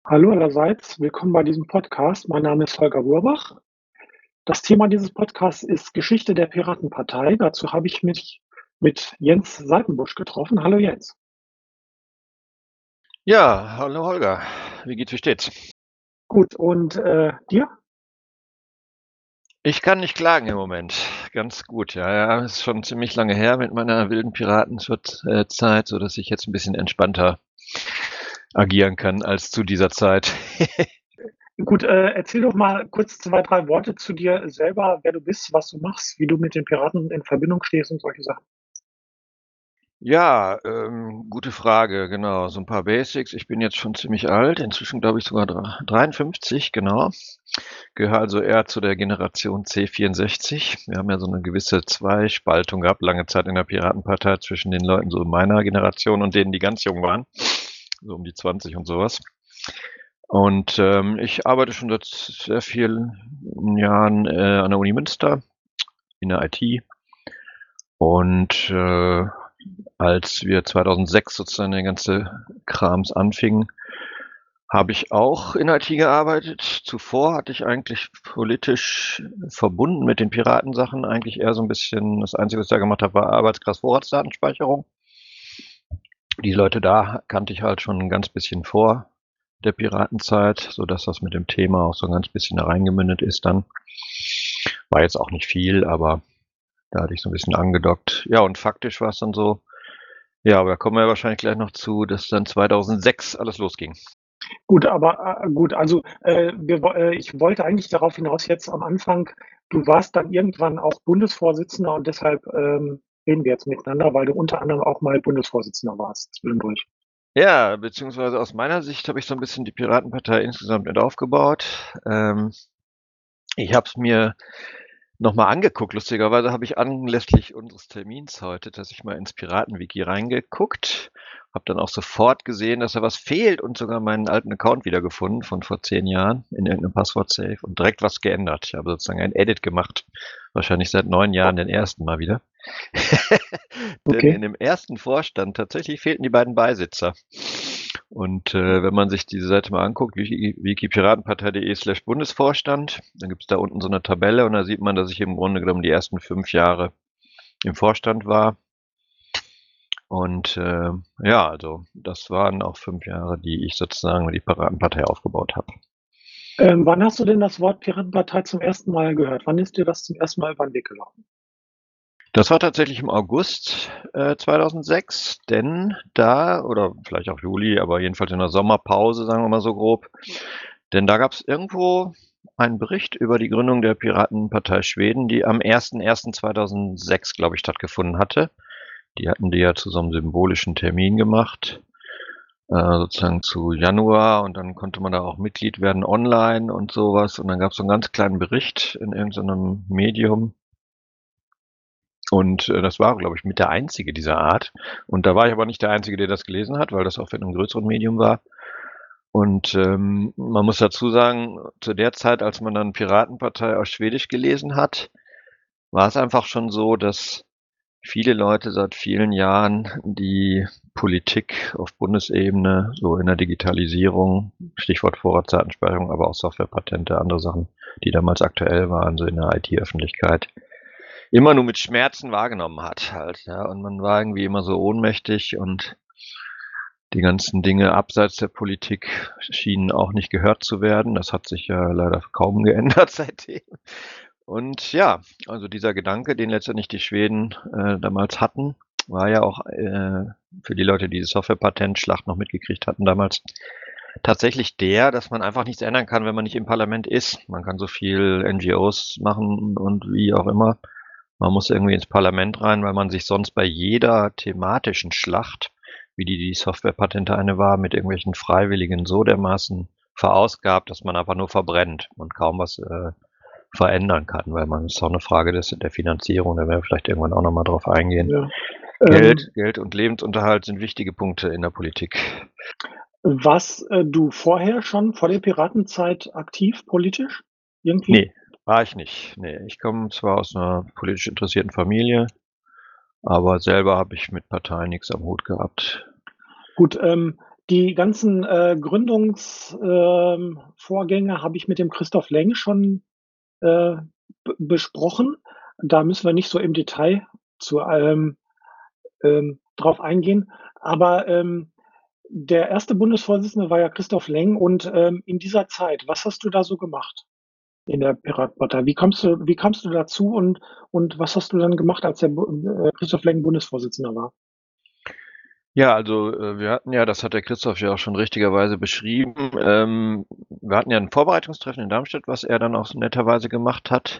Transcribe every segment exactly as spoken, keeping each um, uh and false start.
Hallo allerseits, willkommen bei diesem Podcast. Mein Name ist Holger Burbach. Das Thema dieses Podcasts ist Geschichte der Piratenpartei. Dazu habe ich mich mit Jens Seitenbusch getroffen. Hallo Jens. Ja, hallo Holger. Wie geht's, wie steht's? Gut, und äh, dir? Ich kann nicht klagen im Moment. Ganz gut, ja, ja. Ist schon ziemlich lange her mit meiner wilden Piratenzeit, so dass ich jetzt ein bisschen entspannter agieren kann als zu dieser Zeit. Gut, äh, erzähl doch mal kurz zwei, drei Worte zu dir selber, wer du bist, was du machst, wie du mit den Piraten in Verbindung stehst und solche Sachen. Ja, ähm, gute Frage, genau. So ein paar Basics. Ich bin jetzt schon ziemlich alt, inzwischen glaube ich sogar dr dreiundfünfzig, genau. Gehöre also eher zu der Generation C vierundsechzig. Wir haben ja so eine gewisse Zweispaltung gehabt, lange Zeit in der Piratenpartei zwischen den Leuten so meiner Generation und denen, die ganz jung waren, so um die zwanzig und sowas. Und, ähm, ich arbeite schon seit sehr vielen Jahren, äh, an der Uni Münster in der I T und, äh, als wir zweitausendsechs sozusagen der ganze Krams anfing, habe ich auch in I T gearbeitet. Zuvor hatte ich eigentlich politisch verbunden mit den Piratensachen eigentlich eher so 'n bisschen das Einzige, was ich da gemacht habe, war Arbeitskreis-Vorratsdatenspeicherung. Die Leute da kannte ich halt schon 'n ganz bisschen vor der Piratenzeit, sodass das mit dem Thema auch so 'n ganz bisschen da reingemündet ist dann. War jetzt auch nicht viel, aber da hatte ich so 'n bisschen angedockt. Ja, und faktisch war's dann so, ja, aber da kommen wir ja wahrscheinlich gleich noch zu, dass dann zweitausendsechs alles losging. Gut, aber äh, gut, also äh, wir, wo- äh, ich wollte eigentlich darauf hinaus jetzt am Anfang, du warst dann irgendwann auch Bundesvorsitzender und deshalb ähm, reden wir jetzt miteinander, weil du unter anderem auch mal Bundesvorsitzender warst zwischendurch. Ja, beziehungsweise aus meiner Sicht habe ich so 'n bisschen die Piratenpartei insgesamt mit aufgebaut. Ähm, ich habe es mir noch mal angeguckt. Lustigerweise habe ich anlässlich unseres Termins heute tatsächlich mal ins Piratenwiki reingeguckt, habe dann auch sofort gesehen, dass da was fehlt und sogar meinen alten Account wiedergefunden von vor zehn Jahren in irgend 'nem Passwort-Safe und direkt was geändert. Ich habe sozusagen ein Edit gemacht, wahrscheinlich seit neun Jahren den ersten Mal wieder. Denn Okay. in dem ersten Vorstand tatsächlich fehlten die beiden Beisitzer. Und, äh, wenn man sich diese Seite mal anguckt, wiki wiki-piratenpartei.de slash Bundesvorstand, dann gibt's da unten so 'ne Tabelle und da sieht man, dass ich im Grunde genommen die ersten fünf Jahre im Vorstand war. Und, äh, ja, also das waren auch fünf Jahre, die ich sozusagen die Piratenpartei aufgebaut habe. Ähm, wann hast du denn das Wort Piratenpartei zum ersten Mal gehört? Wann ist dir das zum ersten Mal über den Weg gelaufen? Das war tatsächlich im August, äh, zweitausendsechs, denn da oder vielleicht auch Juli, aber jedenfalls in der Sommerpause, sagen wir mal so grob, denn da gab's irgendwo einen Bericht über die Gründung der Piratenpartei Schweden, die am ersten ersten zweitausendsechs, glaube ich, stattgefunden hatte. Die hatten die ja zu so 'nem symbolischen Termin gemacht, äh, sozusagen zu Januar und dann konnte man da auch Mitglied werden online und so was. Und dann gab's so 'n ganz kleinen Bericht in irgend so 'nem Medium. Und, äh, das war, glaube ich, mit der einzige dieser Art. Und da war ich aber nicht der Einzige, der das gelesen hat, weil das auch in 'nem größeren Medium war. Und, ähm, man muss dazu sagen, zu der Zeit, als man dann Piratenpartei auf Schwedisch gelesen hat, war es einfach schon so, dass viele Leute seit vielen Jahren die Politik auf Bundesebene, so in der Digitalisierung, Stichwort Vorratsdatenspeicherung, aber auch Softwarepatente, andere Sachen, die damals aktuell waren, so in der I T-Öffentlichkeit, immer nur mit Schmerzen wahrgenommen hat halt, ja. Und man war irgendwie immer so ohnmächtig und die ganzen Dinge abseits der Politik schienen auch nicht gehört zu werden. Das hat sich ja leider kaum geändert seitdem. Und ja, also dieser Gedanke, den letztendlich die Schweden, äh, damals hatten, war ja auch, äh, für die Leute, die die Softwarepatentschlacht noch mitgekriegt hatten damals, tatsächlich der, dass man einfach nichts ändern kann, wenn man nicht im Parlament ist. Man kann so viel N G Os machen und wie auch immer. Man muss irgendwie ins Parlament rein, weil man sich sonst bei jeder thematischen Schlacht, wie die die Softwarepatente eine war, mit irgendwelchen Freiwilligen so dermaßen verausgabt, dass man einfach nur verbrennt und kaum was, äh, verändern kann, weil man ist auch 'ne Frage des der Finanzierung, da werden wir vielleicht irgendwann auch noch mal drauf eingehen. Ja. Geld Ähm, Geld und Lebensunterhalt sind wichtige Punkte in der Politik. warst äh, du vorher schon vor der Piratenzeit aktiv politisch irgendwie? Ne, war ich nicht. Ne, ich komme zwar aus 'ner politisch interessierten Familie, aber selber habe ich mit Parteien nix am Hut gehabt. Gut, ähm, Die ganzen, äh, Gründungs ähm, Vorgänge habe ich mit dem Christoph Läng schon, äh, b besprochen. Da müssen wir nicht so im Detail zu ähm, ähm, drauf eingehen. Aber, ähm, der erste Bundesvorsitzende war ja Christoph Läng und, ähm, in dieser Zeit, was hast du da so gemacht in der Piratenpartei? Wie kommst du wie kamst du dazu und und was hast du dann gemacht, als der Bu äh, Christoph Läng Bundesvorsitzender war? Ja, also, äh, wir hatten ja, das hat der Christoph ja auch schon richtigerweise beschrieben, ähm, wir hatten ja 'n Vorbereitungstreffen in Darmstadt, was er dann auch so netterweise gemacht hat.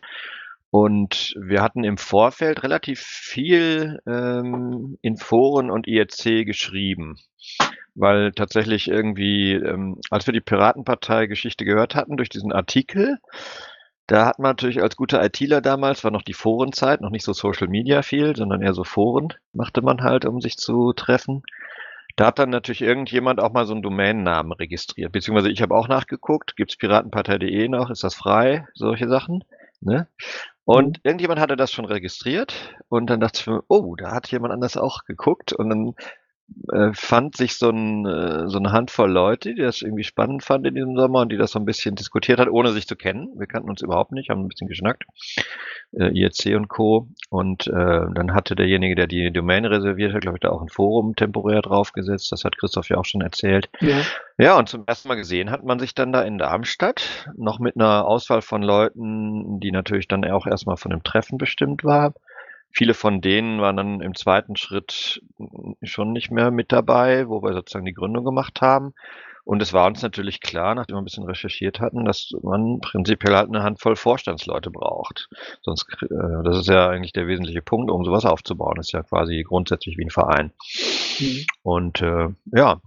Und wir hatten im Vorfeld relativ viel, ähm, in Foren und I R C geschrieben, weil tatsächlich irgendwie, ähm, als wir die Piratenpartei-Geschichte gehört hatten durch diesen Artikel, da hat man natürlich als guter ITler damals, war noch die Forenzeit, noch nicht so Social Media viel, sondern eher so Foren machte man halt, um sich zu treffen. Da hat dann natürlich irgendjemand auch mal so 'n Domainnamen registriert, beziehungsweise ich habe auch nachgeguckt, gibt's piratenpartei.de noch, ist das frei, solche Sachen, ne? Und Mhm. irgendjemand hatte das schon registriert und dann dachte ich mir: „Oh, da hat jemand anders auch geguckt." Und dann, äh, fand sich so 'n äh, so 'ne Handvoll Leute, die das irgendwie spannend fanden in diesem Sommer und die das so 'n bisschen diskutiert hat, ohne sich zu kennen. Wir kannten uns überhaupt nicht, haben 'n bisschen geschnackt, äh, I R C und Co. Und, äh, dann hatte derjenige, der die Domain reserviert hat, glaube ich, da auch 'n Forum temporär draufgesetzt. Das hat Christoph ja auch schon erzählt. Ja. Ja, und zum ersten Mal gesehen hat man sich dann da in Darmstadt, noch mit 'ner Auswahl von Leuten, die natürlich dann auch erst mal von dem Treffen bestimmt war. Viele von denen waren dann im zweiten Schritt schon nicht mehr mit dabei, wo wir sozusagen die Gründung gemacht haben. Und es war uns natürlich klar, nachdem wir 'n bisschen recherchiert hatten, dass man prinzipiell halt 'ne Handvoll Vorstandsleute braucht. Sonst kr äh, das ist ja eigentlich der wesentliche Punkt, um so was aufzubauen. Das ist ja quasi grundsätzlich wie 'n Verein. Mhm. Und, äh, ja.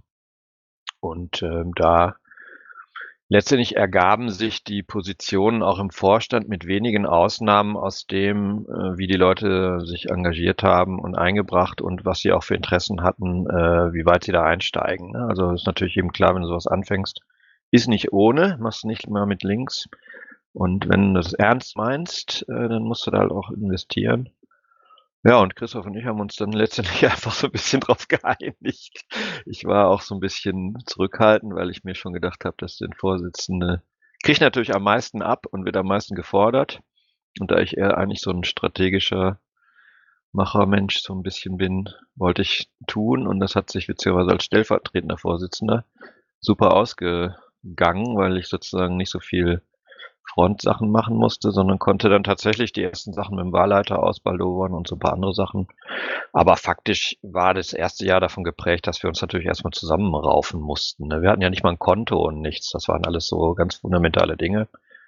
Und, ähm, da letztendlich ergaben sich die Positionen auch im Vorstand mit wenigen Ausnahmen aus dem, äh, wie die Leute sich engagiert haben und eingebracht und was sie auch für Interessen hatten, äh, wie weit sie da einsteigen, ne? Also, ist natürlich jedem klar, wenn du so was anfängst, ist nicht ohne, machst du nicht immer mit links. Und wenn du das ernst meinst, äh, dann musst du da halt auch investieren. Ja, und Christoph und ich haben uns dann letztendlich einfach so 'n bisschen drauf geeinigt. Ich war auch so 'n bisschen zurückhaltend, weil ich mir schon gedacht habe, dass den Vorsitzende kriegt natürlich am meisten ab und wird am meisten gefordert. Und da ich eher eigentlich so 'n strategischer Machermensch so 'n bisschen bin, wollte ich tun und das hat sich witzigerweise als stellvertretender Vorsitzender super ausgegangen, weil ich sozusagen nicht so viel Frontsachen machen musste, sondern konnte dann tatsächlich die ersten Sachen mit dem Wahlleiter ausbaldowern und so 'n paar andere Sachen. Aber faktisch war das erste Jahr davon geprägt, dass wir uns natürlich erst mal zusammenraufen mussten, ne? Wir hatten ja nicht mal 'n Konto und nichts. Das waren alles so ganz fundamentale Dinge.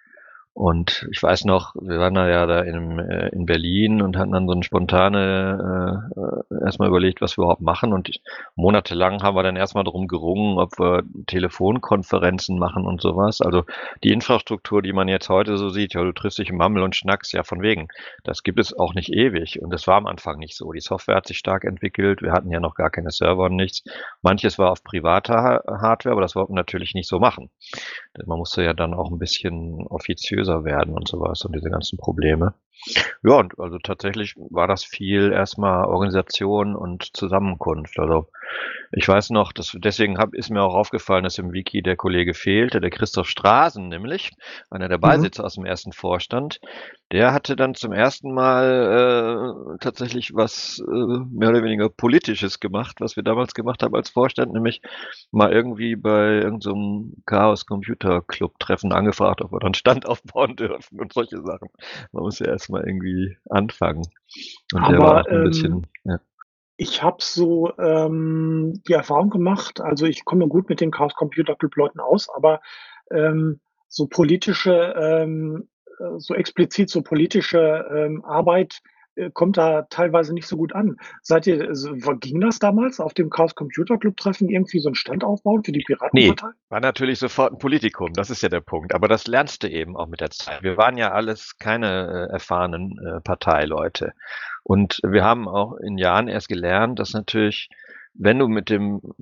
Und ich weiß noch, wir waren da ja da in äh, in Berlin und hatten dann so 'n spontane äh, äh, erst mal überlegt, was wir überhaupt machen. Und monatelang haben wir dann erst mal drum gerungen, ob wir Telefonkonferenzen machen und so was. Also, die Infrastruktur, die man jetzt heute so sieht, ja, du triffst dich im Mammel und schnackst, ja von wegen. Das gibt es auch nicht ewig und das war am Anfang nicht so. Die Software hat sich stark entwickelt. Wir hatten ja noch gar keine Server und nichts. Manches war auf privater Ha Hardware, aber das wollten wir natürlich nicht so machen. Denn man musste ja dann auch 'n bisschen offiziöser werden und so was und diese ganzen Probleme. Ja, und also tatsächlich war das viel erst mal Organisation und Zusammenkunft. Also, ich weiß noch, dass deswegen habe ist mir auch aufgefallen, dass im Wiki der Kollege fehlte, der Christoph Straßen nämlich, einer der Mhm. Beisitzer aus'm ersten Vorstand. Der hatte dann zum ersten Mal, äh, tatsächlich was, äh, mehr oder weniger Politisches gemacht, was wir damals gemacht haben als Vorstand, nämlich mal irgendwie bei irgend so 'nem Chaos-Computer-Club-Treffen angefragt, ob wir da 'n Stand aufbauen dürfen und solche Sachen. Man muss ja erst mal irgendwie anfangen. Und der war auch Aber, so 'n ähm, bisschen ja. ich habe so, ähm, die Erfahrung gemacht also, ich komme gut mit den Chaos Computer Club Leuten aus, aber, ähm, so politische, ähm äh, so explizit so politische, ähm, Arbeit, äh, kommt da teilweise nicht so gut an. Seid ihr s w ging das damals auf dem Chaos Computer Club Treffen irgendwie so 'n Stand aufbauen für die Ne, Piratenpartei? war natürlich sofort 'n Politikum, das ist ja der Punkt. Aber das lernst du eben auch mit der Zeit. Wir waren ja alles keine, äh, erfahrenen, äh, Parteileute. Und wir haben auch in Jahren erst gelernt, dass natürlich, wenn du mit dem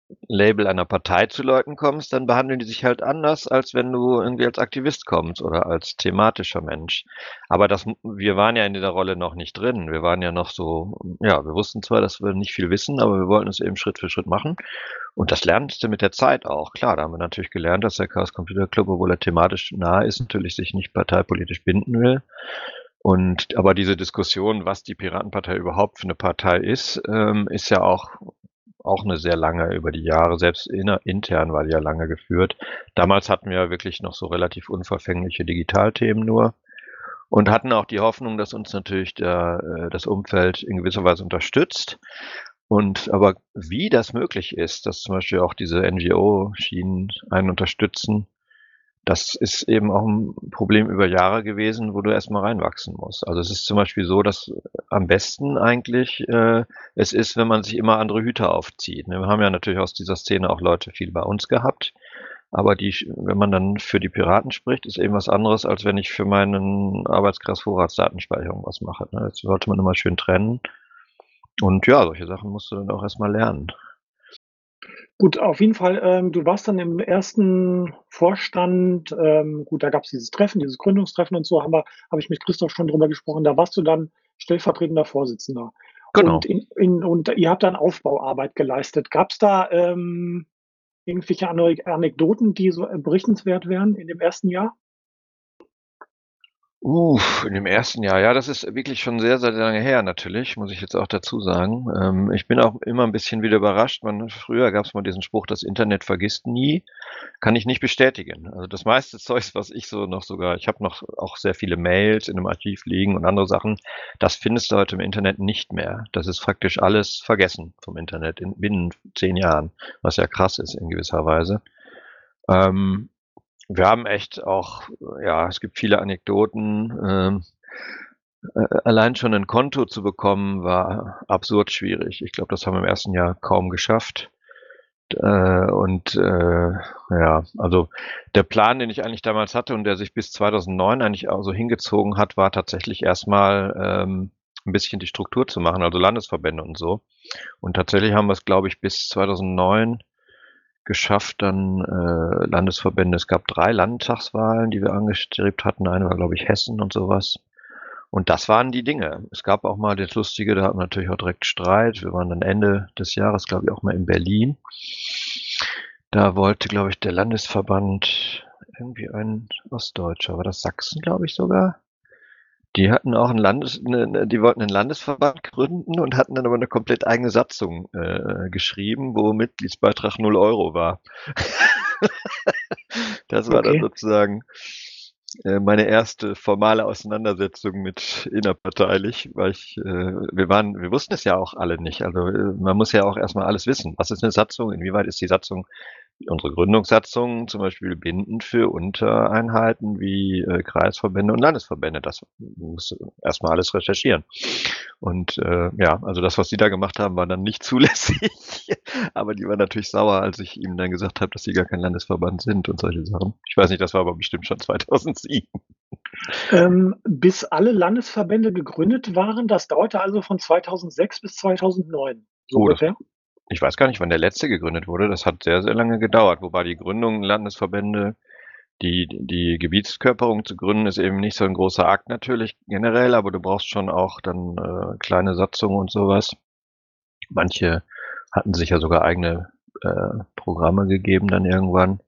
Label einer Partei zu Leuten kommst, dann behandeln die sich halt anders, als wenn du irgendwie als Aktivist kommst oder als thematischer Mensch. Aber das wir waren ja in dieser Rolle noch nicht drin. Wir waren ja noch so ja, wir wussten zwar, dass wir nicht viel wissen, aber wir wollten es eben Schritt für Schritt machen. Und das lernst du mit der Zeit auch. Klar, da haben wir natürlich gelernt, dass der Chaos Computer Club, obwohl er thematisch nah ist, natürlich sich nicht parteipolitisch binden will. Und aber diese Diskussion, was die Piratenpartei überhaupt für eine Partei ist, ähm, ist ja auch auch eine sehr lange über die Jahre, selbst inner intern war die ja lange geführt. Damals hatten wir ja wirklich noch so relativ unverfängliche Digitalthemen nur und hatten auch die Hoffnung, dass uns natürlich der äh, das Umfeld in gewisser Weise unterstützt. Und aber wie das möglich ist, dass zum Beispiel auch diese N G O-Schienen einen unterstützen, das ist eben auch ein Problem über Jahre gewesen, wo du erst mal reinwachsen musst. Also, es ist zum Beispiel so, dass am besten eigentlich, äh, es ist, wenn man sich immer andere Hüte aufzieht, ne? Wir haben ja natürlich aus dieser Szene auch Leute viel bei uns gehabt, aber die sch wenn man dann für die Piraten spricht, ist eben was anderes, als wenn ich für meinen Arbeitskreis Vorratsdatenspeicherung was mache, ne? Das sollte man immer schön trennen. Und ja, solche Sachen musst du dann auch erst mal lernen. Gut, auf jeden Fall, ähm, du warst dann im ersten Vorstand, ähm, gut, da gab's dieses Treffen, dieses Gründungstreffen und so, haben wir habe ich mit Christoph schon drüber gesprochen. Da warst du dann stellvertretender Vorsitzender. Und Genau. in in und ihr habt dann Aufbauarbeit geleistet. Gab's da, ähm, irgendwelche Aneu Anekdoten, die so, äh, berichtenswert wären in dem ersten Jahr? Uff, in dem ersten Jahr, ja, das ist wirklich schon sehr, sehr lange her natürlich, muss ich jetzt auch dazu sagen. Ähm, ich bin auch immer 'n bisschen wieder überrascht. Man früher gab's mal diesen Spruch: „Das Internet vergisst nie." Kann ich nicht bestätigen. Also, das meiste Zeugs, was ich so noch sogar ich habe noch auch sehr viele Mails in 'nem Archiv liegen und andere Sachen, das findest du heute im Internet nicht mehr. Das ist faktisch alles vergessen vom Internet in binnen zehn Jahren, was ja krass ist in gewisser Weise. Ähm, wir haben echt auch ja, es gibt viele Anekdoten. Ähm, äh, allein schon 'nen Konto zu bekommen, war absurd schwierig. Ich glaube, das haben wir im ersten Jahr kaum geschafft. Äh, und, äh, ja, also, der Plan, den ich eigentlich damals hatte und der sich bis zweitausendneun eigentlich auch so hingezogen hat, war tatsächlich erst mal, ähm, 'n bisschen die Struktur zu machen, also Landesverbände und so. Und tatsächlich haben wir's, glaube ich, bis zweitausendneun geschafft, dann, äh, Landesverbände es gab drei Landtagswahlen, die wir angestrebt hatten. Eine war, glaube ich, Hessen und so was. Und das waren die Dinge. Es gab auch mal das Lustige, da hatten wir natürlich auch direkt Streit. Wir waren dann Ende des Jahres, glaube ich, auch mal in Berlin. Da wollte, glaube ich, der Landesverband irgendwie ein Ostdeutscher, war das Sachsen, glaube ich sogar? Die hatten auch 'n Landes 'ne 'ne die wollten 'nen Landesverband gründen und hatten dann aber 'ne komplett eigene Satzung, äh, geschrieben, wo Mitgliedsbeitrag null Euro war. Das war dann Okay. sozusagen, äh, meine erste formale Auseinandersetzung mit innerparteilich, weil ich äh, wir waren wir wussten es ja auch alle nicht. Also, äh, man muss ja auch erst mal alles wissen. Was ist 'ne Satzung? Inwieweit ist die Satzung unsere Gründungssatzung zum Beispiel bindend für Untereinheiten wie, äh, Kreisverbände und Landesverbände? Das musst du erst mal alles recherchieren. Und, äh, ja, also das, was die da gemacht haben, war dann nicht zulässig. Aber die waren natürlich sauer, als ich ihnen dann gesagt habe, dass sie gar kein Landesverband sind und solche Sachen. Ich weiß nicht, das war aber bestimmt schon zweitausendsieben. Ähm, bis alle Landesverbände gegründet waren, das dauerte also von zweitausendsechs bis zweitausendneun, so Oh, das ungefähr? ich weiß gar nicht, wann der letzte gegründet wurde. Das hat sehr, sehr lange gedauert, wobei die Gründung Landesverbände die die Gebietskörperung zu gründen, ist eben nicht so 'n großer Akt natürlich generell, aber du brauchst schon auch dann, äh, kleine Satzungen und so was. Manche hatten sich ja sogar eigene, äh, Programme gegeben dann irgendwann.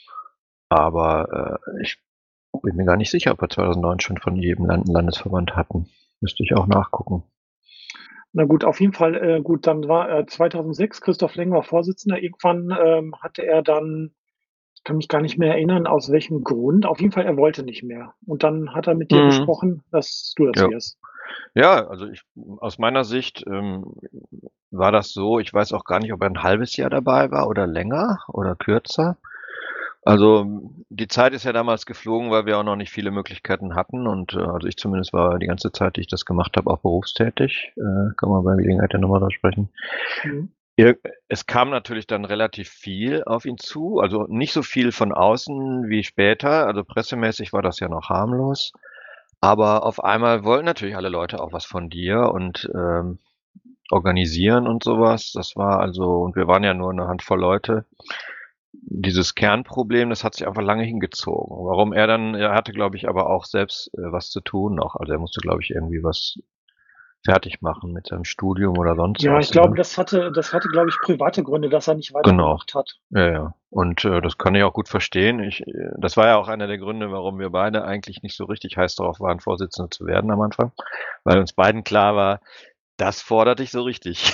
Aber, äh, ich bin mir gar nicht sicher, ob wir zweitausendneun schon von jedem Land 'n Landesverband hatten. Müsste ich auch nachgucken. Na gut, auf jeden Fall, äh, gut, dann war, äh, zweitausendsechs Christoph Leng war Vorsitzender. Irgendwann, ähm, hatte er dann ich kann mich gar nicht mehr erinnern, aus welchem Grund. Auf jeden Fall, er wollte nicht mehr. Und dann hat er mit dir Mhm. besprochen, dass du das Ja. wirst. Ja, also ich aus meiner Sicht, ähm, war das so ich weiß auch gar nicht, ob er 'n halbes Jahr dabei war oder länger oder kürzer. Also, die Zeit ist ja damals geflogen, weil wir auch noch nicht viele Möglichkeiten hatten und, äh, also ich zumindest war die ganze Zeit, die ich das gemacht habe, auch berufstätig. Äh, kann man bei Gelegenheit ja noch mal drüber sprechen. Mhm. Ir es kam natürlich dann relativ viel auf ihn zu, also nicht so viel von außen wie später. Also pressemäßig war das ja noch harmlos. Aber auf einmal wollten natürlich alle Leute auch was von dir und, ähm organisieren und sowas. Das war also, und wir waren ja nur eine Handvoll Leute. Dieses Kernproblem, das hat sich einfach lange hingezogen. Warum er dann, er hatte, glaube ich, aber auch selbst äh, was zu tun noch. Also er musste, glaube ich, irgendwie was fertig machen mit seinem Studium oder sonst Ja, ich was, glaube, ne? das hatte das hatte, glaube ich, private Gründe, dass er nicht Genau. weitergemacht hat. Ja, ja. Und äh, das kann ich auch gut verstehen. Ich, äh, das war ja auch einer der Gründe, warum wir beide eigentlich nicht so richtig heiß darauf waren, Vorsitzende zu werden am Anfang, weil uns beiden klar war, das fordert dich so richtig.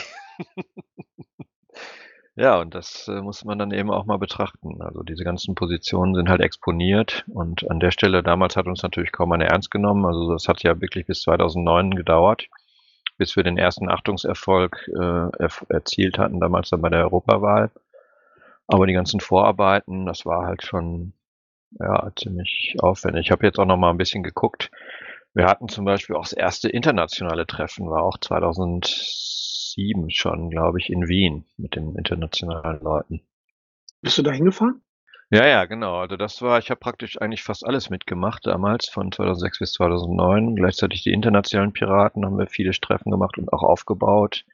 Ja, und das äh, muss man dann eben auch mal betrachten. Also diese ganzen Positionen sind halt exponiert und an der Stelle damals hat uns natürlich kaum einer ernst genommen. Also das hat ja wirklich bis zweitausendneun gedauert, bis wir den ersten Achtungserfolg äh, erf erzielt hatten, damals dann bei der Europawahl. Aber die ganzen Vorarbeiten, das war halt schon, ja, ziemlich aufwendig. Ich habe jetzt auch noch mal ein bisschen geguckt. Wir hatten zum Beispiel auch das erste internationale Treffen, war auch zweitausendsieben schon, glaube ich, in Wien mit den internationalen Leuten. Bist du da hingefahren? Ja, ja, genau. Also das war, ich habe praktisch eigentlich fast alles mitgemacht damals, von zweitausendsechs bis zweitausendneun. Gleichzeitig die internationalen Piraten haben wir viele Treffen gemacht und auch aufgebaut.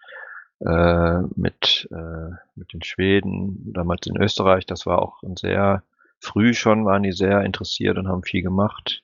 Äh, mit, äh, mit den Schweden, damals in Österreich. Das war auch ein sehr früh schon, waren die sehr interessiert und haben viel gemacht.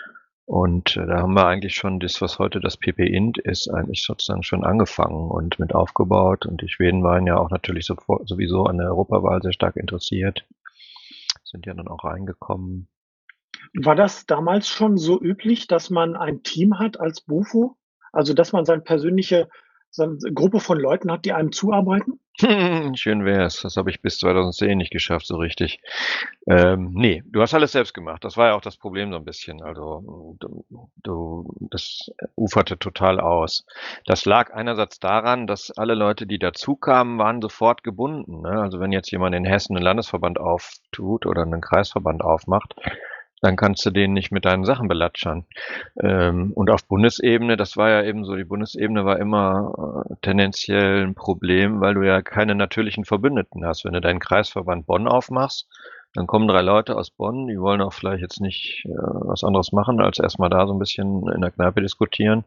Und äh, da haben wir eigentlich schon das, was heute das P P Int ist, eigentlich sozusagen schon angefangen und mit aufgebaut. Und die Schweden waren ja auch natürlich sofort, sowieso an der Europawahl sehr stark interessiert, sind ja dann auch reingekommen. War das damals schon so üblich, dass man ein Team hat als Bufo? Also, dass man seine persönliche seine Gruppe von Leuten hat, die einem zuarbeiten? Schön wär's. Das habe ich bis zweitausendzehn nicht geschafft, so richtig. Ähm, ne, du hast alles selbst gemacht. Das war ja auch das Problem so 'n bisschen. Also, du du das uferte total aus. Das lag einerseits daran, dass alle Leute, die dazukamen, waren sofort gebunden, ne? Also, wenn jetzt jemand in Hessen 'nen Landesverband auftut oder 'nen Kreisverband aufmacht, dann kannst du den nicht mit deinen Sachen belatschern. Ähm, und auf Bundesebene, das war ja eben so, die Bundesebene war immer äh, tendenziell 'n Problem, weil du ja keine natürlichen Verbündeten hast. Wenn du deinen Kreisverband Bonn aufmachst, dann kommen drei Leute aus Bonn, die wollen auch vielleicht jetzt nicht äh, was anderes machen, als erst mal da so 'n bisschen in der Kneipe diskutieren.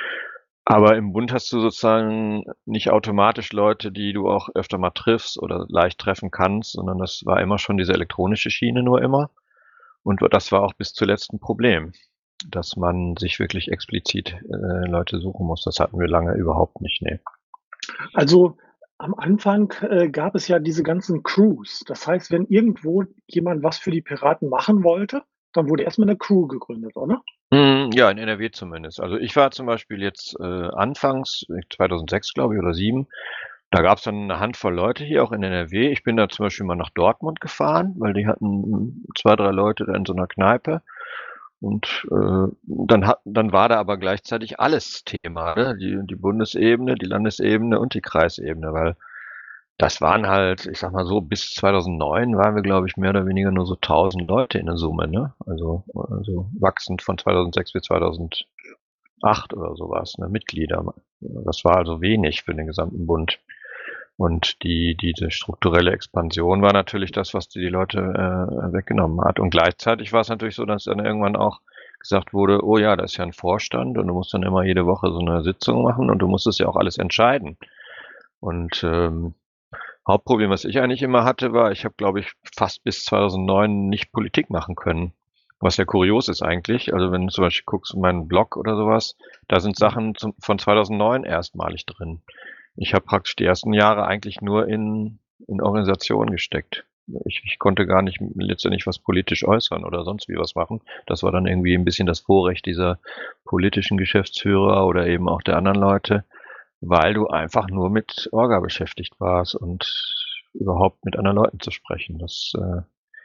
Aber im Bund hast du sozusagen nicht automatisch Leute, die du auch öfter mal triffst oder leicht treffen kannst, sondern das war immer schon diese elektronische Schiene nur immer. Und das war auch bis zuletzt 'n Problem, dass man sich wirklich explizit äh, Leute suchen muss. Das hatten wir lange überhaupt nicht, ne. Also, am Anfang, äh, gab es ja diese ganzen Crews. Das heißt, wenn irgendwo jemand was für die Piraten machen wollte, dann wurde erst mal 'ne Crew gegründet, oder? Mhm, ja, in N R W zumindest. Also, ich war zum Beispiel jetzt, äh, anfangs, zweitausendsechs, glaube ich, oder sieben, da gab's dann 'ne Handvoll Leute hier auch in N R W. Ich bin da zum Beispiel mal nach Dortmund gefahren, weil die hatten zwei, drei Leute da in so 'ner Kneipe. Und, äh, dann hat dann war da aber gleichzeitig alles Thema, ne? Die die Bundesebene, die Landesebene und die Kreisebene, weil das waren halt, ich sage mal so, bis zweitausendneun waren wir, glaube ich, mehr oder weniger nur so tausend Leute in der Summe, ne? Also also wachsend von zweitausendsechs bis zweitausendacht oder so was, ne, Mitglieder. Das war also wenig für den gesamten Bund. Und die diese strukturelle Expansion war natürlich das, was die Leute äh, weggenommen hat. Und gleichzeitig war's natürlich so, dass dann irgendwann auch gesagt wurde: „Oh ja, da ist ja 'n Vorstand und du musst dann immer jede Woche so 'ne Sitzung machen und du musstest ja auch alles entscheiden.“ Und, ähm, Hauptproblem, was ich eigentlich immer hatte, war, ich habe, glaube ich, fast bis zweitausendneun nicht Politik machen können, was ja kurios ist eigentlich. Also, wenn du zum Beispiel guckst in meinen Blog oder so was, da sind Mhm. Sachen zum von zweitausendneun erstmalig drin. Ich habe praktisch die ersten Jahre eigentlich nur in in Organisationen gesteckt. Ich ich konnte gar nicht letztendlich was politisch äußern oder sonst wie was machen. Das war dann irgendwie 'n bisschen das Vorrecht dieser politischen Geschäftsführer oder eben auch der anderen Leute, weil du einfach nur mit Orga beschäftigt warst und überhaupt mit anderen Leuten zu sprechen. Das, äh,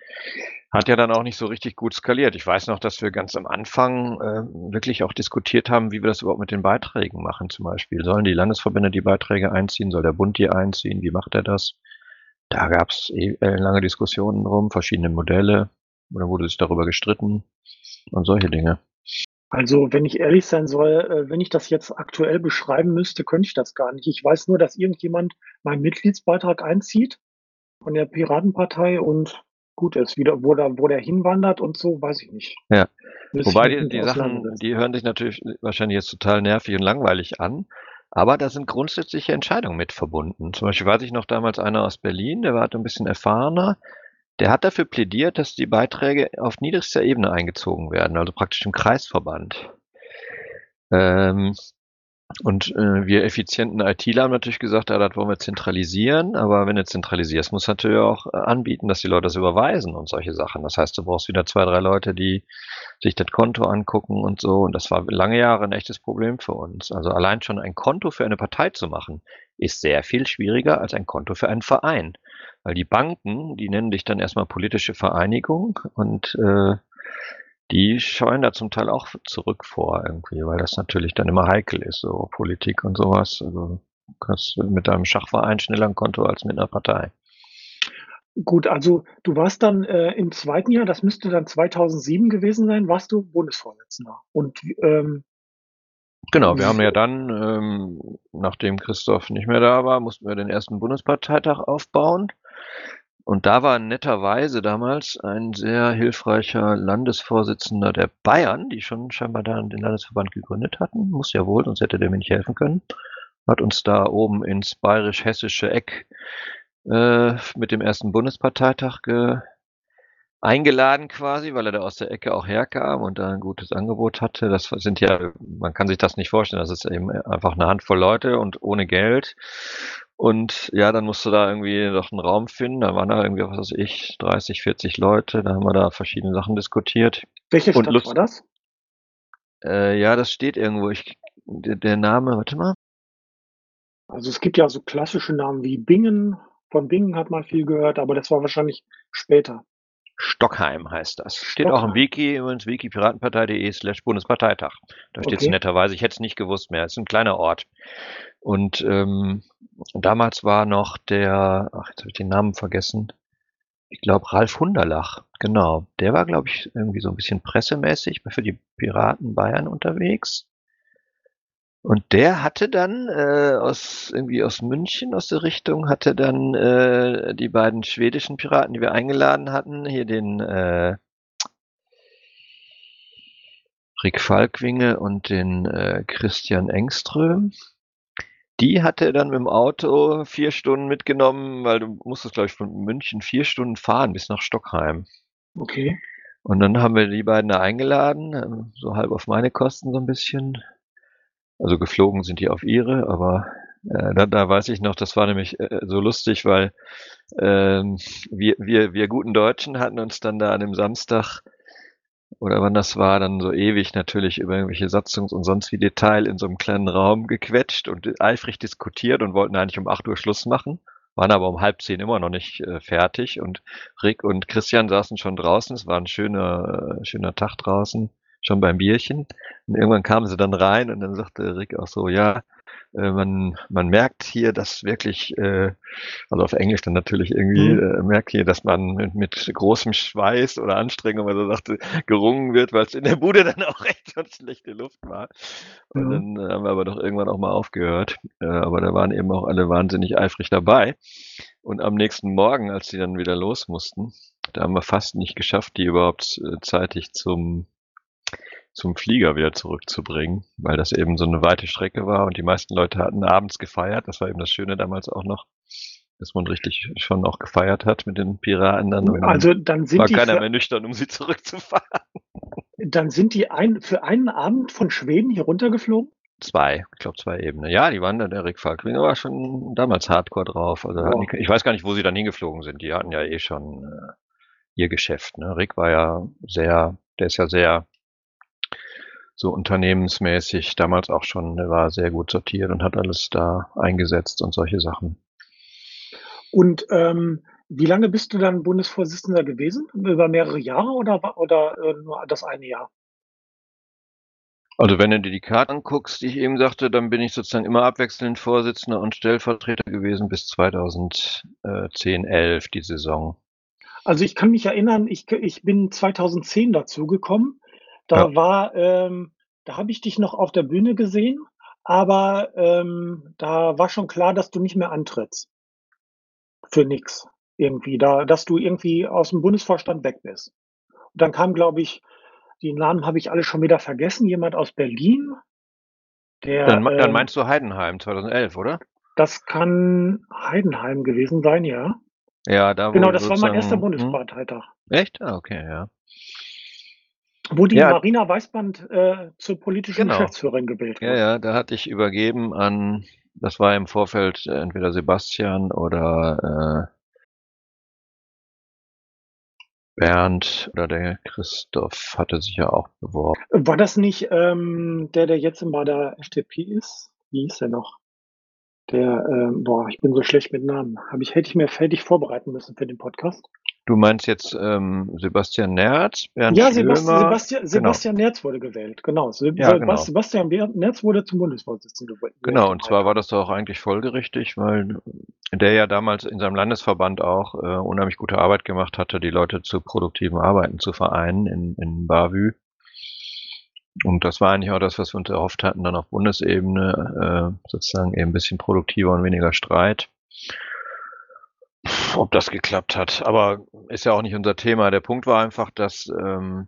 hat ja dann auch nicht so richtig gut skaliert. Ich weiß noch, dass wir ganz am Anfang, äh, wirklich auch diskutiert haben, wie wir das überhaupt mit den Beiträgen machen zum Beispiel. Sollen die Landesverbände die Beiträge einziehen? Soll der Bund die einziehen? Wie macht er das? Da gab's e äh, lange Diskussionen drum, verschiedene Modelle, und dann wurde sich darüber gestritten und solche Dinge. Also, wenn ich ehrlich sein soll, äh, wenn ich das jetzt aktuell beschreiben müsste, könnte ich das gar nicht. Ich weiß nur, dass irgendjemand meinen Mitgliedsbeitrag einzieht von der Piratenpartei und gut ist. Wieder wo der wo der hinwandert und so, weiß ich nicht. Ja. Müsste ich Wobei mich die mit die Sachen, auseinandersetzen. die hören sich natürlich wahrscheinlich jetzt total nervig und langweilig an, Aber da sind grundsätzliche Entscheidungen mit verbunden. Zum Beispiel weiß ich noch damals einer aus Berlin, der war halt 'n bisschen erfahrener, der hat dafür plädiert, dass die Beiträge auf niedrigster Ebene eingezogen werden, also praktisch im Kreisverband. Ähm, und, äh, wir effizienten ITler haben natürlich gesagt: „Ja, das wollen wir zentralisieren.“ Aber wenn du zentralisierst, musst du natürlich auch, äh, anbieten, dass die Leute das überweisen und solche Sachen. Das heißt, du brauchst wieder zwei, drei Leute, die sich das Konto angucken und so. Und das war lange Jahre 'n echtes Problem für uns. Also, allein schon ein Konto für eine Partei zu machen, ist sehr viel schwieriger als ein Konto für einen Verein. Weil die Banken, die nennen dich dann erst mal politische Vereinigung und, äh, die scheuen da zum Teil auch zurück vor irgendwie, weil das natürlich dann immer heikel ist, so Politik und so was. Also, du kannst mit deinem Schachverein schneller 'n Konto als mit 'ner Partei. Gut, also du warst dann, äh, im zweiten Jahr, das müsste dann zweitausendsieben gewesen sein, warst du Bundesvorsitzender. Und w ähm Genau, wir haben w ja dann, ähm, nachdem Christoph nicht mehr da war, mussten wir den ersten Bundesparteitag aufbauen. Und da war netterweise damals ein sehr hilfreicher Landesvorsitzender der Bayern, die schon scheinbar da den Landesverband gegründet hatten. Muss ja wohl, sonst hätte der mir nicht helfen können. Hat uns da oben ins bayerisch-hessische Eck, äh, mit dem ersten Bundesparteitag ge eingeladen quasi, weil er da aus der Ecke auch herkam und da 'n gutes Angebot hatte. Das sind ja man kann sich das nicht vorstellen. Das ist eben einfach 'ne Handvoll Leute und ohne Geld. Und ja, dann musst du da irgendwie noch 'n Raum finden. Da waren da irgendwie, was weiß ich, dreißig, vierzig Leute. Da haben wir da verschiedene Sachen diskutiert Welche und Stadt war Lust das? Äh, ja, das steht irgendwo. Ich d der Name warte mal. Also, es gibt ja so klassische Namen wie Bingen. Von Bingen hat man viel gehört, aber das war wahrscheinlich später. Stockheim heißt das. Steht auch im Stockheim. Wiki übrigens, wiki piratenpartei.de slash Bundesparteitag. Da steht's Okay. netterweise. Ich hätte es nicht gewusst mehr. Ist 'n kleiner Ort. Und, ähm, damals war noch der ach, jetzt habe ich den Namen vergessen. Ich glaube, Ralf Hunderlach, genau. Der war, glaube ich, irgendwie so 'n bisschen pressemäßig für die Piraten Bayern unterwegs. Und der hatte dann, äh, aus irgendwie aus München aus der Richtung hatte dann, äh, die beiden schwedischen Piraten, die wir eingeladen hatten, hier den, äh Rick Falkwinge und den, äh, Christian Engström. Die hat er dann mit'm Auto vier Stunden mitgenommen, weil du musstest, glaube ich, von München vier Stunden fahren bis nach Stockheim. Okay. Und dann haben wir die beiden da eingeladen, ähm, so halb auf meine Kosten so 'n bisschen. Also, geflogen sind die auf ihre, aber, äh, da da weiß ich noch, das war nämlich, äh, so lustig, weil, ähm, wir wir wir guten Deutschen hatten uns dann da an dem Samstag oder wann das war, dann so ewig natürlich über irgendwelche Satzungs und sonst wie Detail in so 'nem kleinen Raum gequetscht und eifrig diskutiert und wollten eigentlich um acht Uhr Schluss machen, waren aber um halb zehn immer noch nicht, äh, fertig. Und Rick und Christian saßen schon draußen. Es war 'n schöner äh, schöner Tag draußen, schon beim Bierchen. Und irgendwann kamen sie dann rein und dann sagte Rick auch so: „Ja, äh, man man merkt hier, dass wirklich, äh“ also, auf Englisch dann natürlich irgendwie, Mhm. äh: „merkt hier, dass man mit mit großem Schweiß oder Anstrengung“, weil er sagte, gerungen wird, weil's in der Bude dann auch echt schon schlechte Luft war. Und Ja. dann haben wir aber doch irgendwann auch mal aufgehört. Äh, aber da waren eben auch alle wahnsinnig eifrig dabei. Und am nächsten Morgen, als die dann wieder los mussten, da haben wir fast nicht geschafft, die überhaupt, äh, zeitig zum zum Flieger wieder zurückzubringen, weil das eben so 'ne weite Strecke war und die meisten Leute hatten abends gefeiert. Das war eben das Schöne damals auch noch, dass man richtig schon auch gefeiert hat mit den Piraten dann und dann Also, dann war sind die keiner für mehr nüchtern, um sie zurückzufahren. dann sind die ein für einen Abend von Schweden hier runtergeflogen? zwei, ich glaube zwei Ebenen. Ja, die waren da der Rick Falkwinge war schon damals Hardcore drauf. Also, hatten die Boah. k ich weiß gar nicht, wo sie dann hingeflogen sind. Die hatten ja eh schon, äh, ihr Geschäft, ne? Rick war ja sehr der ist ja sehr so unternehmensmäßig damals auch schon der war sehr gut sortiert und hat alles da eingesetzt und solche Sachen. Und, ähm, wie lange bist du dann Bundesvorsitzender gewesen? Über mehrere Jahre oder wa oder, äh, nur das eine Jahr? Also, wenn du dir die Karte anguckst, die ich eben sagte, dann bin ich sozusagen immer abwechselnd Vorsitzender und Stellvertreter gewesen bis zweitausend äh, zehn, elf, die Saison. Also, ich kann mich erinnern, ich k ich bin zweitausendzehn dazugekommen. Ja. Da war ähm, da habe ich dich noch auf der Bühne gesehen, aber, ähm, da war schon klar, dass du nicht mehr antrittst. Für nix irgendwie da dass du irgendwie aus'm Bundesvorstand weg bist. Und dann kam, glaube ich die Namen habe ich alle schon wieder vergessen, jemand aus Berlin. Der, Dann mei dann ähm meinst du Heidenheim zweitausendelf, oder? Das kann Heidenheim gewesen sein, ja. Ja, da Genau, wo das war mein erster sozusagen mhm. Bundesparteitag. Echt? Ah, okay, ja. Wo die Ja. Marina Weißband, äh, zur politischen Genau. Geschäftsführerin gewählt Ja, wurde. ja, da hatte ich übergeben an das war im Vorfeld entweder Sebastian oder, äh Bernd oder der Christoph hatte sich ja auch beworben. War das nicht, ähm, der, der jetzt bei der F D P ist? Wie hieß der noch? Der, ähm boah, ich bin so schlecht mit Namen. Habe ich hätte ich mir hätte ich vorbereiten müssen für den Podcast. Du meinst jetzt, ähm, Sebastian Nerz, Bernd Ja, Sebast Schlömer? Sebastia Genau. Sebastian Nerz wurde gewählt, genau. Seb Ja, Sebas genau. Sebastian Ber Nerz wurde zum Bundesvorsitzenden gew gewählt Genau, im und zwar war Wahlkampf. das doch auch eigentlich folgerichtig, weil der ja damals in seinem Landesverband auch, äh, unheimlich gute Arbeit gemacht hatte, die Leute zu produktivem Arbeiten zu vereinen in in Bavü. Und das war eigentlich auch das, was wir uns erhofft hatten, dann auf Bundesebene, äh, sozusagen eben 'n bisschen produktiver und weniger Streit. Ob das geklappt hat, aber ist ja auch nicht unser Thema. Der Punkt war einfach, dass, ähm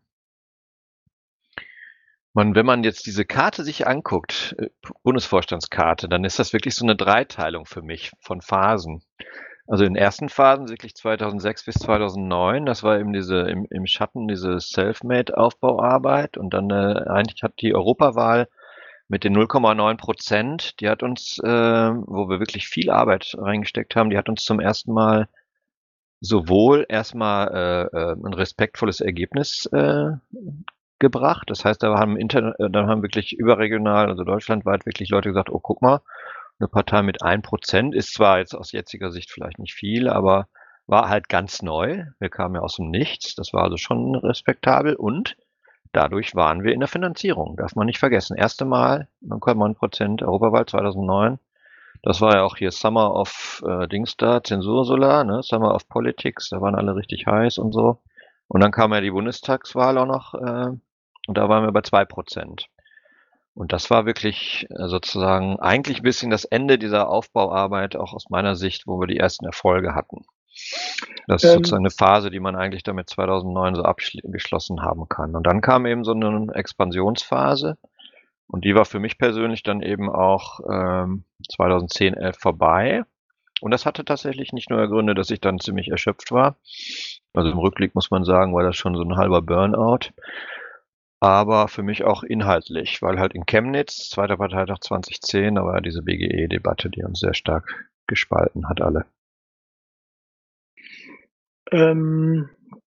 man wenn man jetzt diese Karte sich anguckt, äh, P Bundesvorstandskarte, dann ist das wirklich so 'ne Dreiteilung für mich von Phasen. Also, in ersten Phasen wirklich zweitausendsechs bis zweitausendneun, das war eben diese im im Schatten diese Self-Made-Aufbauarbeit und dann, äh, eigentlich hat die Europawahl mit den null Komma neun Prozent, die hat uns, äh wo wir wirklich viel Arbeit reingesteckt haben, die hat uns zum ersten Mal sowohl erst mal, äh, äh, 'n respektvolles Ergebnis, äh, gebracht. Das heißt, da haben inter äh, da haben wirklich überregional, also deutschlandweit wirklich Leute gesagt: „Oh, guck mal, 'ne Partei mit ein Prozent ist zwar jetzt aus jetziger Sicht vielleicht nicht viel, aber war halt ganz neu.“ Wir kamen ja aus'm Nichts. Das war also schon respektabel und dadurch waren wir in der Finanzierung, darf man nicht vergessen. Erste Mal null Komma neun Prozent Europawahl zweitausendneun. Das war ja auch hier Summer of, äh, Dings da, Zensursolar, ne, Summer of Politics, da waren alle richtig heiß und so. Und dann kam ja die Bundestagswahl auch noch, äh, und da waren wir bei zwei Prozent. Und das war wirklich, äh, sozusagen eigentlich 'n bisschen das Ende dieser Aufbauarbeit, auch aus meiner Sicht, wo wir die ersten Erfolge hatten. Das ist sozusagen Ähm 'ne Phase, die man eigentlich dann mit zweitausendneun so abschl geschlossen haben kann. Und dann kam eben so 'ne Expansionsphase und die war für mich persönlich dann eben auch, ähm, zweitausendzehn, elf vorbei. Und das hatte tatsächlich nicht nur Gründe, dass ich dann ziemlich erschöpft war. Also, im Rückblick muss man sagen, war das schon so 'n halber Burnout. Aber für mich auch inhaltlich, weil halt in Chemnitz, zweiter Parteitag zweitausendzehn, da war ja diese B G E-Debatte, die uns sehr stark gespalten hat alle. Ähm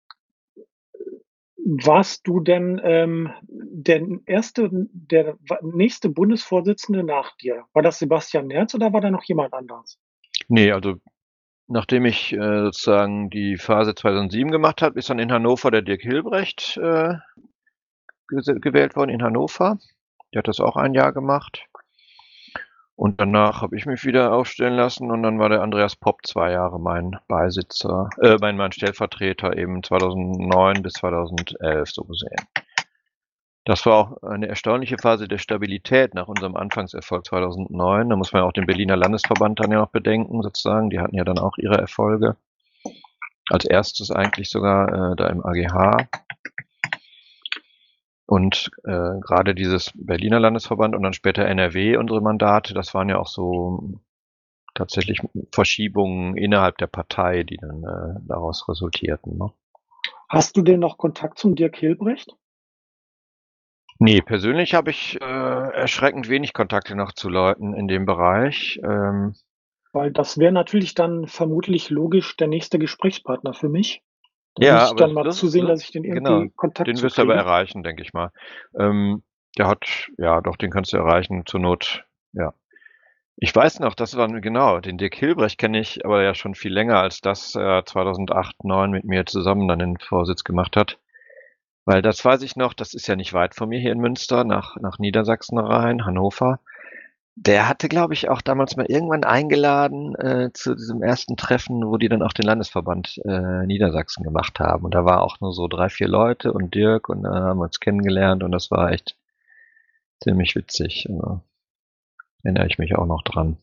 warst du denn, ähm, der erste der wa nächste Bundesvorsitzende nach dir? War das Sebastian Nerz oder war da noch jemand anders? Ne, also, nachdem ich, äh, sozusagen die Phase zweitausendsieben gemacht habe, ist dann in Hannover der Dirk Hillbrecht, äh, gese gewählt worden in Hannover. Der hat das auch ein Jahr gemacht. Und danach habe ich mich wieder aufstellen lassen und dann war der Andreas Popp zwei Jahre mein Beisitzer äh, mein mein Stellvertreter eben zweitausendneun bis zweitausendelf so gesehen. Das war auch eine erstaunliche Phase der Stabilität nach unserem Anfangserfolg zweitausendneun. Da muss man ja auch den Berliner Landesverband dann ja noch bedenken sozusagen. Die hatten ja dann auch ihre Erfolge. Als erstes eigentlich sogar, äh, da im A G H. Und, äh, grade dieses Berliner Landesverband und dann später N R W, unsere Mandate, das waren ja auch so tatsächlich Verschiebungen innerhalb der Partei, die dann, äh, daraus resultierten, ne? Hast du denn noch Kontakt zum Dirk Hillbrecht? Ne, persönlich habe ich, äh, erschreckend wenig Kontakte noch zu Leuten in dem Bereich, ähm Weil das wäre natürlich dann vermutlich logisch der nächste Gesprächspartner für mich. Da Ja, müsste ich aber dann mal das ist zusehen, lu dass ich den genau, irgendwie Kontakt den zu wirst du aber kriege. erreichen, denke ich mal. Ähm, der hat ja doch, den kannst du erreichen, zur Not, ja. Ich weiß noch, das war genau, den Dirk Hillbrecht kenne ich aber ja schon viel länger, als dass er zweitausendacht, neun mit mir zusammen dann den Vorsitz gemacht hat. Weil das weiß ich noch, das ist ja nicht weit von mir hier in Münster nach nach Niedersachsen rein, Hannover. Der hatte, glaube ich, auch damals mal irgendwann eingeladen, äh, zu diesem ersten Treffen, wo die dann auch den Landesverband, äh, Niedersachsen gemacht haben. Und da war auch nur so drei, vier Leute und Dirk und dann haben wir uns kennengelernt und das war echt ziemlich witzig, also erinnere ich mich auch noch dran.